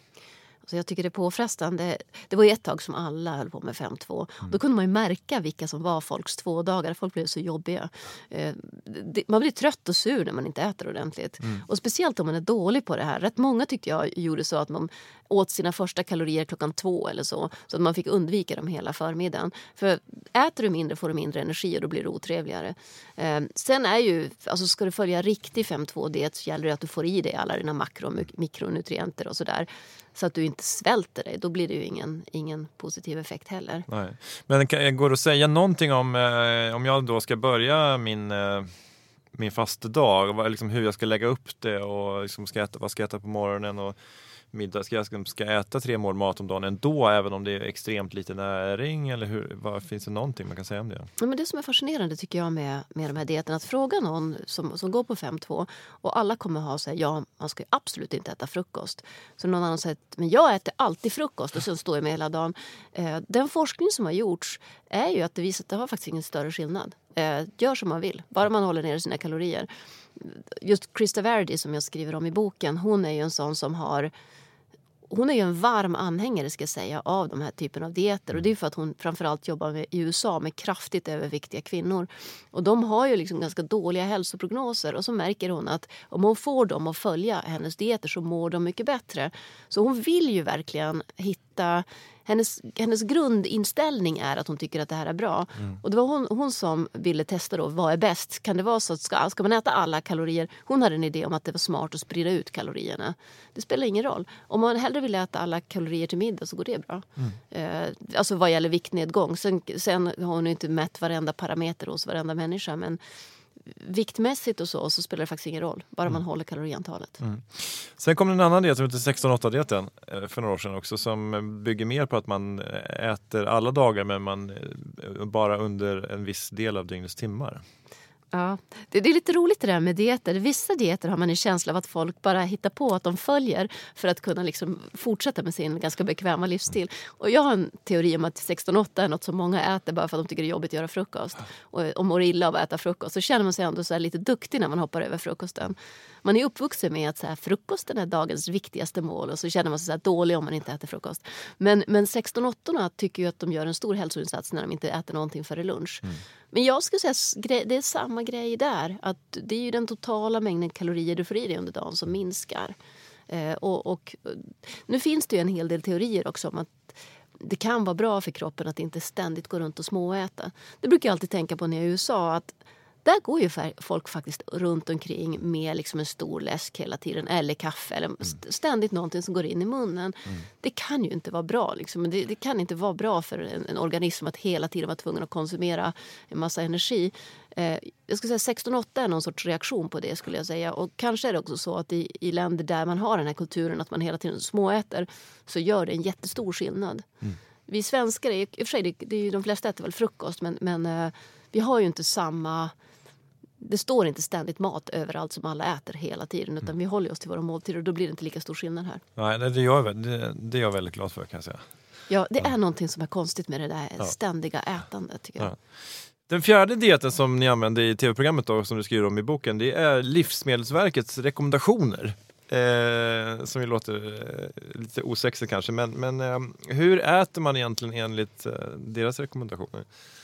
Så jag tycker det är påfrestande. Det var ju ett tag som alla höll på med fem två. Mm. Då kunde man ju märka vilka som var folks två dagar. Folk blev så jobbiga. Eh, det, man blir trött och sur när man inte äter ordentligt. Mm. Och speciellt om man är dålig på det här. Rätt många tyckte jag gjorde så att man åt sina första kalorier klockan två eller så. Så att man fick undvika dem hela förmiddagen. För äter du mindre får du mindre energi och då blir det otrevligare. Eh, sen är ju, alltså ska du följa riktig fem två-diet så gäller det att du får i dig alla dina makro- och mikronutrienter och sådär. Så att du inte svälter dig, då blir det ju ingen, ingen positiv effekt heller. Nej. Men går det att säga någonting om, eh, om jag då ska börja min, eh, min fasta dag, liksom hur jag ska lägga upp det och liksom ska äta, vad ska jag äta på morgonen och middag, ska jag ska äta tre mål mat om dagen ändå, även om det är extremt lite näring, eller hur, vad, finns det någonting man kan säga om det? Ja, men det som är fascinerande tycker jag med, med de här dieterna, att fråga någon som, som går på fem två och alla kommer ha sig, ja man ska ju absolut inte äta frukost. Så någon annan säger, men jag äter alltid frukost och sen står jag med hela dagen. Eh, den forskning som har gjorts är ju att det visar att det har faktiskt ingen större skillnad. Eh, gör som man vill, bara man håller ner sina kalorier. Just Krista Verdi som jag skriver om i boken, hon är ju en sån som har Hon är ju en varm anhängare, ska jag säga, av de här typen av dieter. Och det är för att hon framförallt jobbar med, i U S A med kraftigt överviktiga kvinnor. Och de har ju liksom ganska dåliga hälsoprognoser. Och så märker hon att om hon får dem att följa hennes dieter så mår de mycket bättre. Så hon vill ju verkligen hitta... Hennes, hennes grundinställning är att hon tycker att det här är bra. Mm. Och det var hon, hon som ville testa då, vad är bäst? Kan det vara så att ska, ska man äta alla kalorier? Hon hade en idé om att det var smart att sprida ut kalorierna. Det spelar ingen roll. Om man hellre vill äta alla kalorier till middag så går det bra. Mm. Eh, alltså vad gäller viktnedgång. Sen, sen har hon inte mätt varenda parameter hos varenda människa, men viktmässigt och så, så spelar det faktiskt ingen roll. Bara mm. man håller kaloriantalet. Mm. Sen kom en annan diet som heter sexton åtta-dieten för några år sedan också, som bygger mer på att man äter alla dagar men man bara under en viss del av dygnets timmar. Ja, det, det är lite roligt det där med dieter. Vissa dieter har man en känsla av att folk bara hittar på att de följer för att kunna liksom fortsätta med sin ganska bekväma livsstil. Och jag har en teori om att sexton åtta är något som många äter bara för att de tycker det är jobbigt att göra frukost. Och, och mår illa av att äta frukost. Så känner man sig ändå så här lite duktig när man hoppar över frukosten. Man är uppvuxen med att så här, frukosten är dagens viktigaste mål, och så känner man sig så här dålig om man inte äter frukost. Men, men sexton åtta tycker ju att de gör en stor hälsoinsats när de inte äter någonting före lunch. Mm. Men jag skulle säga det är samma grej där. Att det är ju den totala mängden kalorier du får i dig under dagen som minskar. Eh, och, och nu finns det ju en hel del teorier också om att det kan vara bra för kroppen att inte ständigt gå runt och småäta. Det brukar jag alltid tänka på när jag är i U S A, att Där går ju folk faktiskt runt omkring med liksom en stor läsk hela tiden. Eller kaffe. Eller ständigt någonting som går in i munnen. Mm. Det kan ju inte vara bra. Liksom. Det, det kan inte vara bra för en, en organism att hela tiden vara tvungen att konsumera en massa energi. Eh, jag skulle säga sexton åtta är någon sorts reaktion på det skulle jag säga. Och kanske är det också så att i, i länder där man har den här kulturen att man hela tiden småäter så gör det en jättestor skillnad. Mm. Vi svenskar, i och för sig, det, det är ju de flesta äter väl frukost men, men eh, vi har ju inte samma... Det står inte ständigt mat överallt som alla äter hela tiden utan mm. vi håller oss till våra måltider och då blir det inte lika stor skillnad här. Nej, det är jag, det, det är jag väldigt glad för kan jag säga. Ja, det är ja. någonting som är konstigt med det där ja. ständiga ätandet tycker jag. Ja. Den fjärde dieten som ni använder i tv-programmet då, som du skriver om i boken, det är Livsmedelsverkets rekommendationer. Eh, som ju låter eh, lite osexigt kanske, men, men eh, hur äter man egentligen enligt eh, deras rekommendationer?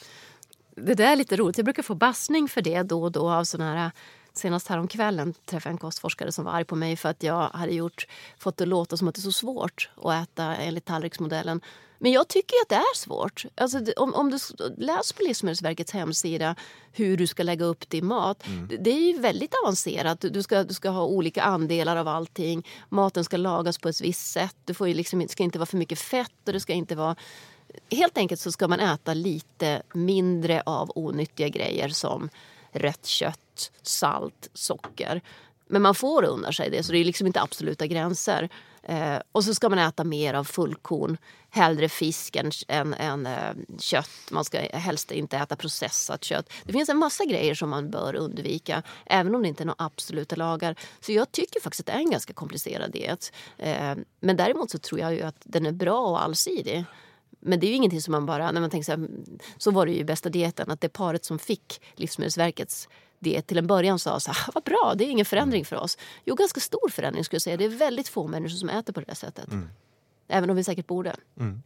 Det där är lite roligt. Jag brukar få bassning för det då och då av sådana här... Senast här om kvällen träffade jag en kostforskare som var arg på mig för att jag hade gjort, fått det låta som att det är så svårt att äta enligt tallriksmodellen. Men jag tycker att det är svårt. Alltså, om, om du läser på Livsmedelsverkets hemsida hur du ska lägga upp din mat. Mm. Det, det är ju väldigt avancerat. Du ska, du ska ha olika andelar av allting. Maten ska lagas på ett visst sätt. Du får ju liksom, det ska inte vara för mycket fett och det ska inte vara... Helt enkelt så ska man äta lite mindre av onyttiga grejer som rött kött, salt, socker. Men man får unna sig det så det är liksom inte absoluta gränser. Eh, och så ska man äta mer av fullkorn. Hellre fisk än, än, än eh, kött. Man ska helst inte äta processat kött. Det finns en massa grejer som man bör undvika. Även om det inte är några absoluta lagar. Så jag tycker faktiskt att det är en ganska komplicerad diet. Eh, men däremot så tror jag ju att den är bra och allsidig. Men det är ju ingenting som man bara, när man tänker så här, så var det ju bästa dieten, att det paret som fick Livsmedelsverkets diet till en början sa så här, vad bra, det är ingen förändring för oss. Jo, ganska stor förändring skulle jag säga. Det är väldigt få människor som äter på det där sättet. Mm. Även om vi säkert borde. Mm.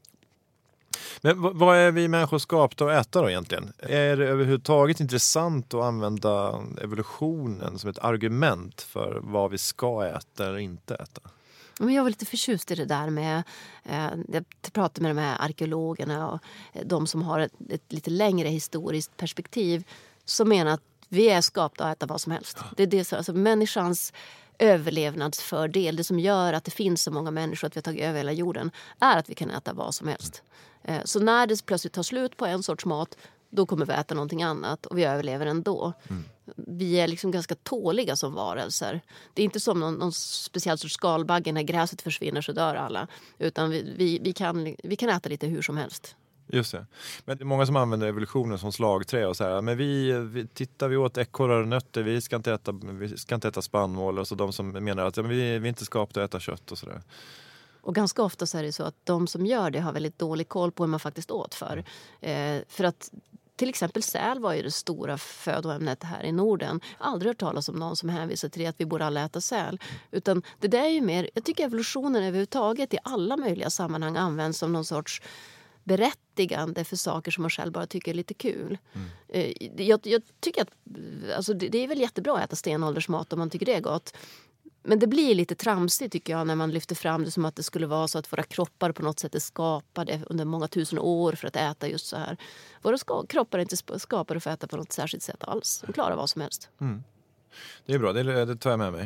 Men v- vad är vi människor skapta att äta då egentligen? Är det överhuvudtaget intressant att använda evolutionen som ett argument för vad vi ska äta eller inte äta? Men jag var lite förtjust i det där med, eh, jag pratade med de här arkeologerna och de som har ett, ett lite längre historiskt perspektiv som menar att vi är skapta att äta vad som helst. Det är det som, alltså människans överlevnadsfördel, det som gör att det finns så många människor att vi har tagit över hela jorden, är att vi kan äta vad som helst. Eh, så när det plötsligt tar slut på en sorts mat, då kommer vi äta någonting annat och vi överlever ändå. Mm. Vi är liksom ganska tåliga som varelser. Det är inte som någon, någon speciell sorts skalbagge, när gräset försvinner så dör alla. Utan vi, vi, vi, kan, vi kan äta lite hur som helst. Just det. Men det är många som använder evolutionen som slagträ och så här. Men vi, vi tittar vi åt ekorrar och nötter, vi ska inte äta, vi ska inte äta spannmål. Och så de som menar att ja, vi, vi är inte skapta att äta kött och sådär. Och ganska ofta så är det så att de som gör det har väldigt dålig koll på hur man faktiskt åt för. Eh, för att till exempel säl var ju det stora födoämnet här i Norden. Jag har aldrig hört talas om någon som hänvisar till det att vi borde alla äta säl. Utan det där är ju mer, jag tycker evolutionen överhuvudtaget i alla möjliga sammanhang används som någon sorts berättigande för saker som man själv bara tycker är lite kul. Mm. Jag, jag tycker att alltså det, det är väl jättebra att äta stenåldersmat om man tycker det är gott. Men det blir lite tramsigt tycker jag när man lyfter fram det som att det skulle vara så att våra kroppar på något sätt är skapade under många tusen år för att äta just så här. Våra ska- kroppar är inte skapade för att äta på något särskilt sätt alls. De klarar vad som helst. Mm. Det är bra, det, det tar jag med mig.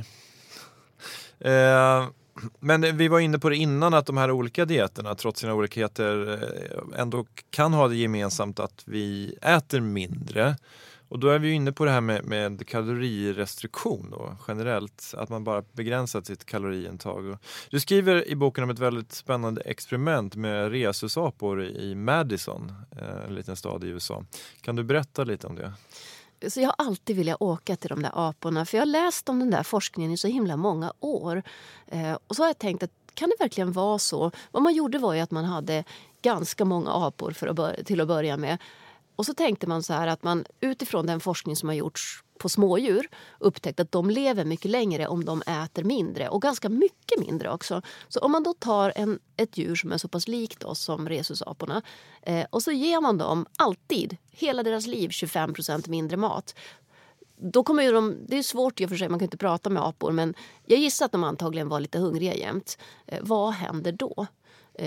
Eh, men vi var inne på det innan att de här olika dieterna trots sina olikheter ändå kan ha det gemensamt att vi äter mindre. Och då är vi ju inne på det här med, med kalorirestriktion då, generellt. Att man bara begränsar sitt kaloriintag. Du skriver i boken om ett väldigt spännande experiment med rhesusapor i Madison, en liten stad i U S A. Kan du berätta lite om det? Så jag har alltid velat åka till de där aporna. För jag har läst om den där forskningen i så himla många år. Eh, och så har jag tänkt att kan det verkligen vara så? Vad man gjorde var ju att man hade ganska många apor för att börja, till att börja med. Och så tänkte man så här att man utifrån den forskning som har gjorts på smådjur upptäckte att de lever mycket längre om de äter mindre. Och ganska mycket mindre också. Så om man då tar en, ett djur som är så pass likt oss som rhesusaporna eh, och så ger man dem alltid, hela deras liv, tjugofem procent mindre mat. Då kommer ju de, det är svårt i och för sig, man kan inte prata med apor, men jag gissar att de antagligen var lite hungriga jämt. Eh, vad händer då? Eh,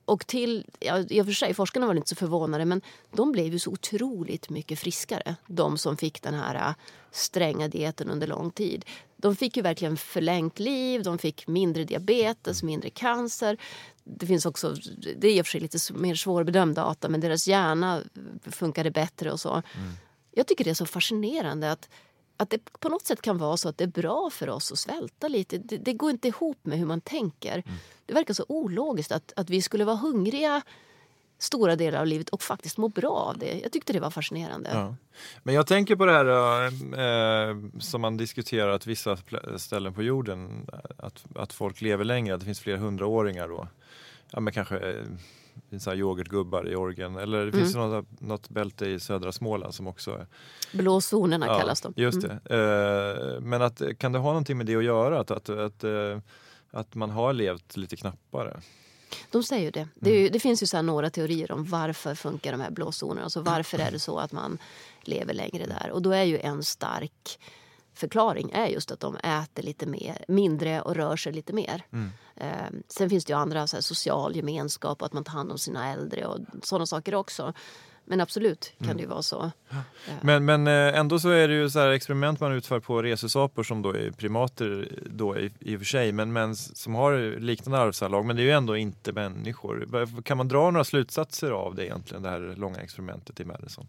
Och till, ja, i och för sig, forskarna var inte så förvånade, men de blev ju så otroligt mycket friskare. De som fick den här stränga dieten under lång tid. De fick ju verkligen förlängt liv, de fick mindre diabetes, mindre cancer. Det finns också, det är i och för sig lite mer svårbedömd data, men deras hjärna funkade bättre och så. Mm. Jag tycker det är så fascinerande att Att det på något sätt kan vara så att det är bra för oss att svälta lite. Det, det går inte ihop med hur man tänker. Mm. Det verkar så ologiskt att, att vi skulle vara hungriga stora delar av livet och faktiskt må bra av det. Jag tyckte det var fascinerande. Ja. Men jag tänker på det här eh, som man diskuterar att vissa ställen på jorden, att, att folk lever längre, att det finns flera hundraåringar då. Ja, men kanske... Eh, Det finns så här yoghurtgubbar i Oregon. Eller det finns mm. något, något bälte i södra Småland som också är... Blåzonerna ja, kallas de. Just det. Mm. Men att, kan det ha någonting med det att göra? Att, att, att, att man har levt lite knappare? De säger ju det. Det, är ju, det finns ju så här några teorier om varför funkar de här blåzonerna. Alltså varför är det så att man lever längre där. Och då är ju en stark... förklaring är just att de äter lite mer, mindre och rör sig lite mer. Mm. Eh, sen finns det ju andra så här, social gemenskap och att man tar hand om sina äldre och sådana saker också. Men absolut kan mm. det ju vara så. Ja. Men, men ändå så är det ju så här experiment man utför på rhesusapor som då är primater då i, i och för sig, men, men som har liknande arvsanlag, men det är ju ändå inte människor. Kan man dra några slutsatser av det egentligen, det här långa experimentet i Madison?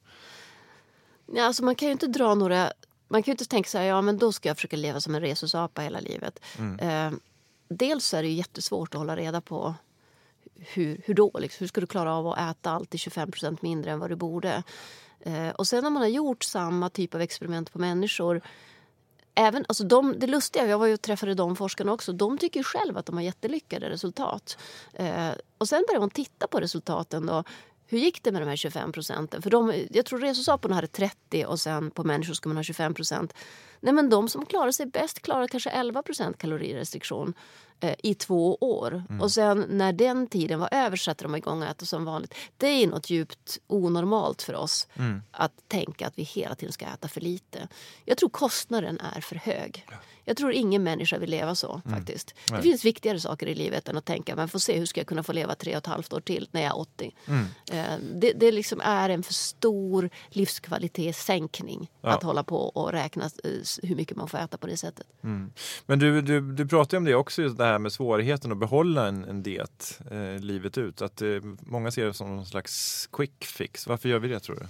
Ja, alltså man kan ju inte dra några... Man kan ju inte tänka så här, ja men då ska jag försöka leva som en rhesusapa hela livet. Mm. Eh, dels är det ju jättesvårt att hålla reda på hur, hur då, liksom, hur ska du klara av att äta alltid tjugofem procent mindre än vad du borde. Eh, och sen när man har gjort samma typ av experiment på människor, även, alltså de, det lustiga, jag var ju och träffade de forskarna också, de tycker ju själva att de har jättelyckade resultat. Eh, och sen börjar man titta på resultaten då. Hur gick det med de här tjugofem procenten? För de, jag tror rhesusaporna hade trettio och sen på människor ska man ha tjugofem procent. Nej, men de som klarar sig bäst klarar kanske elva procent kalorirestriktion eh, i två år. Mm. Och sen när den tiden var över satte de igång och äta som vanligt. Det är något djupt onormalt för oss mm. att tänka att vi hela tiden ska äta för lite. Jag tror kostnaden är för hög. Jag tror ingen människa vill leva så mm. faktiskt. Nej. Det finns viktigare saker i livet än att tänka, men får se hur ska jag kunna få leva tre och ett halvt år till när jag är åttio. Mm. Eh, det det liksom är en för stor livskvalitetssänkning ja. Att hålla på och räkna eh, hur mycket man får äta på det sättet. Mm. Men du, du, du pratar om det också, just det här med svårigheten att behålla en, en diet eh, livet ut. Att eh, många ser det som någon slags quick fix. Varför gör vi det, tror du?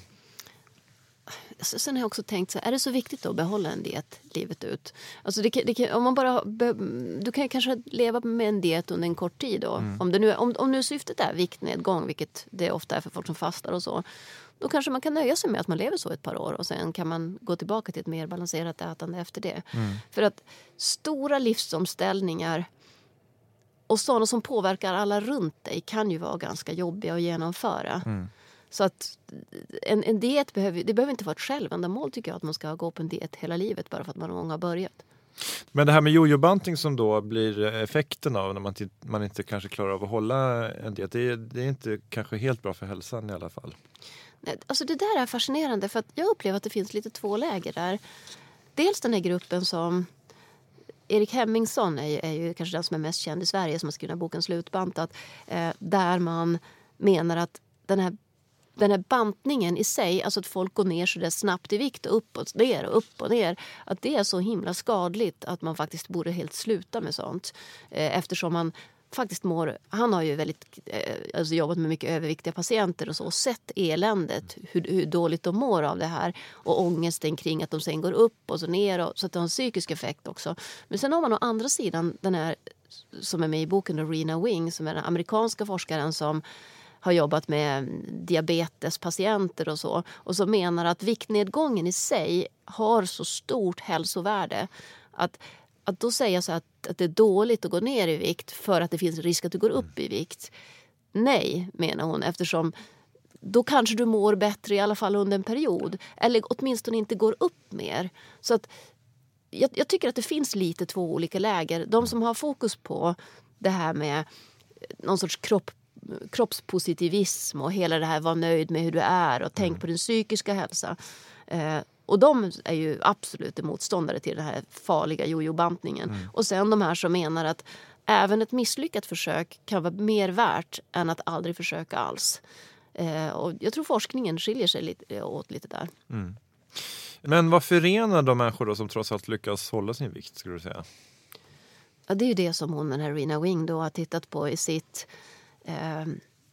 Sen har jag också tänkt så här, är det så viktigt att behålla en diet livet ut? Alltså det, det kan, om man bara, du kan kanske leva med en diet under en kort tid då. Mm. Om, det nu, om, om nu syftet är viktnedgång, vilket det ofta är för folk som fastar och så, då kanske man kan nöja sig med att man lever så ett par år och sen kan man gå tillbaka till ett mer balanserat ätande efter det. Mm. För att stora livsomställningar och sådana som påverkar alla runt dig kan ju vara ganska jobbiga att genomföra. Mm. Så att en, en diet behöver, det behöver inte vara ett självändamål, tycker jag, att man ska gå på en diet hela livet bara för att man någon gång har börjat. Men det här med jojo-bantning som då blir effekten av när man, t- man inte kanske klarar av att hålla en diet, det är, det är inte kanske helt bra för hälsan i alla fall. Alltså det där är fascinerande, för att jag upplever att det finns lite två läger där. Dels den här gruppen som Erik Hemmingsson är, är ju kanske den som är mest känd i Sverige, som har skrivit boken Slutbantat, eh, där man menar att den här Den här bantningen i sig, alltså att folk går ner så där snabbt i vikt och upp och ner och upp och ner, att det är så himla skadligt att man faktiskt borde helt sluta med sånt. Eh, eftersom man faktiskt mår, han har ju väldigt eh, alltså jobbat med mycket överviktiga patienter och så, och sett eländet, hur, hur dåligt de mår av det här, och ångesten kring att de sen går upp och så ner, och, så att det har en psykisk effekt också. Men sen har man å andra sidan den här som är med i boken, Rena Wing, som är den amerikanska forskaren som har jobbat med diabetespatienter och så, och som menar att viktnedgången i sig har så stort hälsovärde att, att då säga så att, att det är dåligt att gå ner i vikt för att det finns risk att du går upp i vikt. Nej, menar hon, eftersom då kanske du mår bättre i alla fall under en period, eller åtminstone inte går upp mer. Så att jag, jag tycker att det finns lite två olika läger. De som har fokus på det här med någon sorts kropp kroppspositivism och hela det här, var nöjd med hur du är och tänk på din psykiska hälsa. Eh, och de är ju absolut motståndare till den här farliga jojo-bantningen. Mm. Och sen de här som menar att även ett misslyckat försök kan vara mer värt än att aldrig försöka alls. Eh, och jag tror forskningen skiljer sig lite, åt lite där. Mm. Men vad förenar de människor då som trots allt lyckas hålla sin vikt, skulle du säga? Ja, det är ju det som hon, den här Rena Wing, då har tittat på i sitt, eh,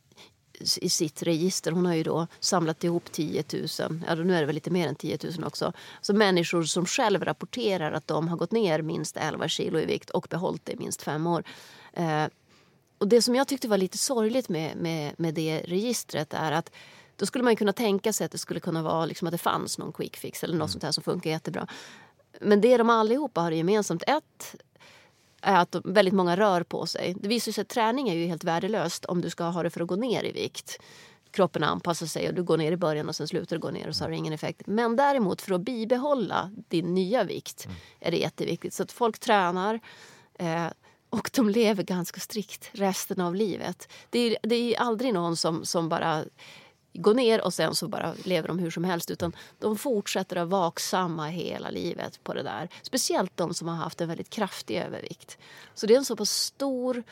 i sitt register. Hon har ju då samlat ihop tio tusen, ja, nu är det väl lite mer än tio tusen också. Så människor som själv rapporterar att de har gått ner minst elva kilo i vikt och behållit det i minst fem år. Eh, och det som jag tyckte var lite sorgligt med, med, med det registret är att då skulle man kunna tänka sig att det skulle kunna vara liksom att det fanns någon quick fix eller något mm. sånt här som funkar jättebra. Men det de allihopa har gemensamt, ett är att väldigt många rör på sig. Det visar sig att träning är ju helt värdelöst om du ska ha det för att gå ner i vikt. Kroppen anpassar sig och du går ner i början och sen slutar du gå ner och så har det ingen effekt. Men däremot för att bibehålla din nya vikt mm. är det jätteviktigt. Så att folk tränar eh, och de lever ganska strikt resten av livet. Det är, det är aldrig någon som, som bara går ner och sen så bara lever de hur som helst, utan de fortsätter att vaksamma hela livet på det där. Speciellt de som har haft en väldigt kraftig övervikt. Så det är en så pass stor...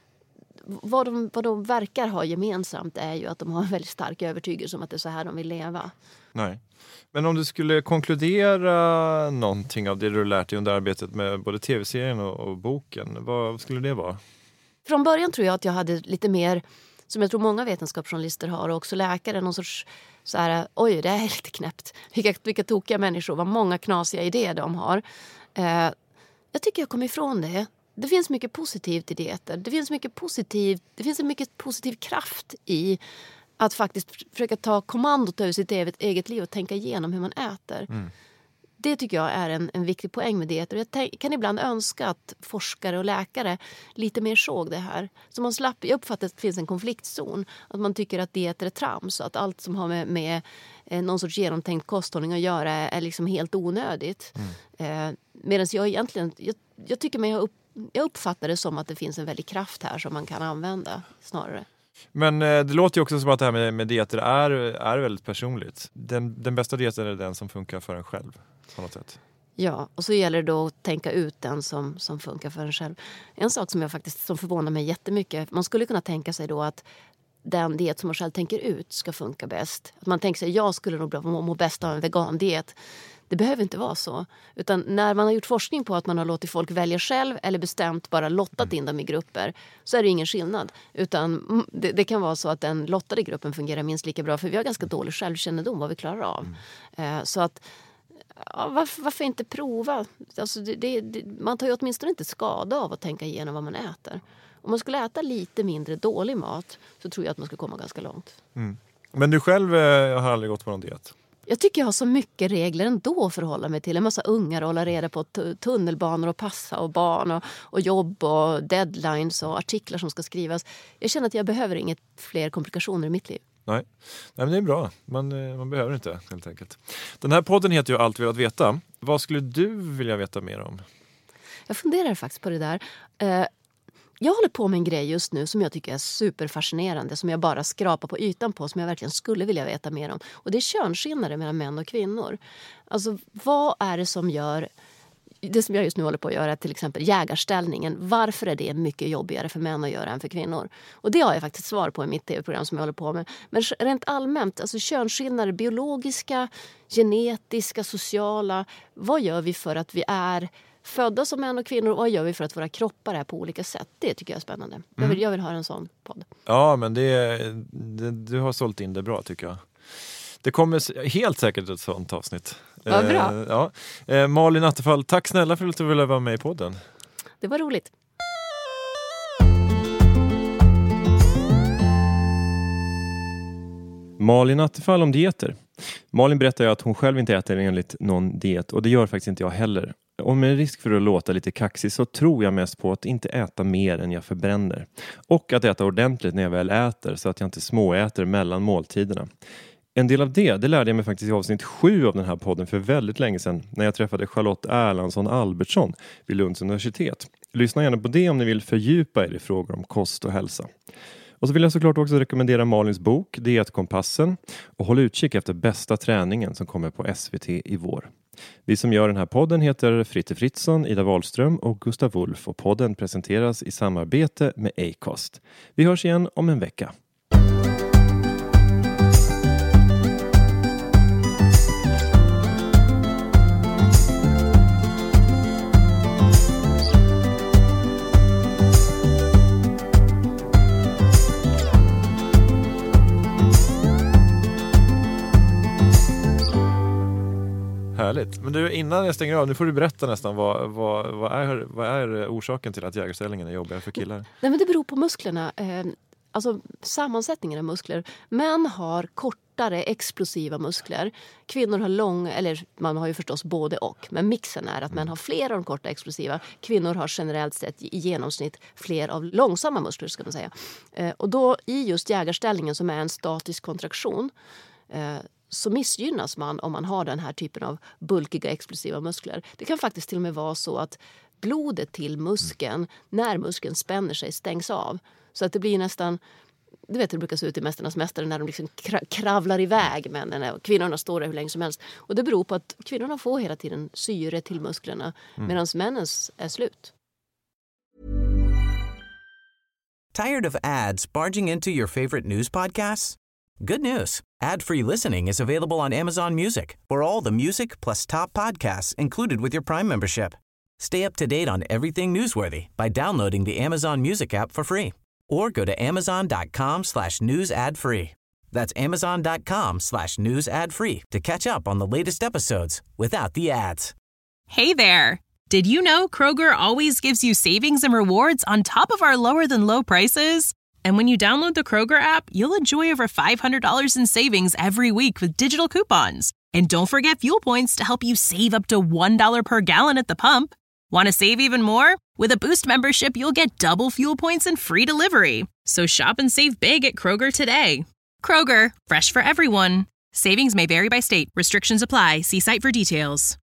Vad de, vad de verkar ha gemensamt är ju att de har en väldigt stark övertygelse om att det är så här de vill leva. Nej. Men om du skulle konkludera någonting av det du lärt dig under arbetet med både tv-serien och, och boken, vad skulle det vara? Från början tror jag att jag hade lite mer, som jag tror många vetenskapsjournalister har och också läkare, någon sorts så här, oj det är lite knäppt. Vilka, vilka tokiga människor, vad många knasiga idéer de har. Eh, jag tycker jag kom ifrån det. Det finns mycket positivt i dieter. Det finns mycket positivt, det finns en mycket positiv kraft i att faktiskt försöka ta kommandot över sitt eget, eget liv och tänka igenom hur man äter. Mm. Det tycker jag är en, en viktig poäng med dieter. Jag tänk, kan ibland önska att forskare och läkare lite mer såg det här. Så man slapp, jag uppfattar att det finns en konfliktzon. Att man tycker att dieter är trams. Att allt som har med, med eh, någon sorts genomtänkt kosthållning att göra är, är liksom helt onödigt. Mm. Eh, Medan jag egentligen, jag, jag tycker mig ha upp, jag uppfattar det som att det finns en väldig kraft här som man kan använda snarare. Men eh, det låter ju också som att det här med, med dieter är, är väldigt personligt. Den, den bästa dieten är den som funkar för en själv på något sätt. Ja, och så gäller det då att tänka ut den som, som funkar för en själv. En sak som jag faktiskt som förvånar mig jättemycket, man skulle kunna tänka sig då att den diet som man själv tänker ut ska funka bäst. Att man tänker sig, jag skulle nog må, må bäst av en vegandiet. Det behöver inte vara så. Utan när man har gjort forskning på att man har låtit folk välja själv eller bestämt bara lottat in dem i grupper, så är det ingen skillnad. Utan det, det kan vara så att den lottade gruppen fungerar minst lika bra, för vi har ganska dålig självkännedom vad vi klarar av. Mm. Eh, så att ja, varför, varför inte prova? Alltså det, det, det, man tar ju åtminstone inte skada av att tänka igenom vad man äter. Om man skulle äta lite mindre dålig mat så tror jag att man ska komma ganska långt. Mm. Men du själv eh, har aldrig gått på någon diet? Jag tycker jag har så mycket regler ändå att förhålla mig till. En massa ungar att hålla reda på, t- tunnelbanor och passa och barn och, och jobb och deadlines och artiklar som ska skrivas. Jag känner att jag behöver inget fler komplikationer i mitt liv. Nej, Nej men det är bra. Man, man behöver inte helt enkelt. Den här podden heter ju Allt vi vill veta. Vad skulle du vilja veta mer om? Jag funderar faktiskt på det där. Uh, Jag håller på med en grej just nu som jag tycker är superfascinerande, som jag bara skrapar på ytan på, som jag verkligen skulle vilja veta mer om. Och det är könsskillnader mellan män och kvinnor. Alltså vad är det som gör, det som jag just nu håller på att göra, till exempel jägarställningen. Varför är det mycket jobbigare för män att göra än för kvinnor? Och det har jag faktiskt svar på i mitt tv-program som jag håller på med. Men rent allmänt, alltså könsskillnader, biologiska, genetiska, sociala. Vad gör vi för att vi är födda som män och kvinnor, och vad gör vi för att våra kroppar är på olika sätt? Det tycker jag är spännande. Mm. Jag, vill, jag vill ha en sån podd. Ja, men det, det, du har sålt in det bra tycker jag. Det kommer helt säkert ett sånt avsnitt. Vad bra. Eh, ja. eh, Malin Attefall, tack snälla för att du ville vara med i podden. Det var roligt. Malin Attefall om dieter. Malin berättar ju att hon själv inte äter enligt någon diet, och det gör faktiskt inte jag heller. Och med risk för att låta lite kaxig så tror jag mest på att inte äta mer än jag förbränner. Och att äta ordentligt när jag väl äter, så att jag inte småäter mellan måltiderna. En del av det, det lärde jag mig faktiskt i avsnitt sju av den här podden för väldigt länge sedan, när jag träffade Charlotte Erlandsson Albertsson vid Lunds universitet. Lyssna gärna på det om ni vill fördjupa er i frågor om kost och hälsa. Och så vill jag såklart också rekommendera Malins bok Dietkompassen, och håll utkik efter bästa träningen som kommer på S V T i vår. Vi som gör den här podden heter Fritte Fritzson, Ida Wahlström och Gustav Wolf och podden presenteras i samarbete med Acast. Vi hörs igen om en vecka. Härligt. Men du, innan jag stänger av, nu får du berätta nästan vad, vad, vad, är, vad är orsaken till att jägarställningen är jobbigare för killar? Nej, men det beror på musklerna. Eh, alltså sammansättningen av muskler. Män har kortare explosiva muskler. Kvinnor har långa, eller man har ju förstås både och. Men mixen är att män har fler av de korta explosiva. Kvinnor har generellt sett i genomsnitt fler av långsamma muskler, ska man säga. Eh, och då i just jägarställningen, som är en statisk kontraktion, eh, så missgynnas man om man har den här typen av bulkiga explosiva muskler. Det kan faktiskt till och med vara så att blodet till muskeln, när muskeln spänner sig, stängs av. Så att det blir nästan, du vet hur det brukar se ut i Mästarnas mästare när de liksom kravlar iväg, men kvinnorna står där hur länge som helst. Och det beror på att kvinnorna får hela tiden syre till musklerna, mm. medan männens är slut. Tired of ads barging into your favorite news podcasts? Good news. Ad-free listening is available on Amazon Music for all the music plus top podcasts included with your Prime membership. Stay up to date on everything newsworthy by downloading the Amazon Music app for free or go to amazon.com slash news ad free. That's amazon.com slash news ad free to catch up on the latest episodes without the ads. Hey there. Did you know Kroger always gives you savings and rewards on top of our lower than low prices? And when you download the Kroger app, you'll enjoy over five hundred dollars in savings every week with digital coupons. And don't forget fuel points to help you save up to one dollar per gallon at the pump. Want to save even more? With a Boost membership, you'll get double fuel points and free delivery. So shop and save big at Kroger today. Kroger, fresh for everyone. Savings may vary by state. Restrictions apply. See site for details.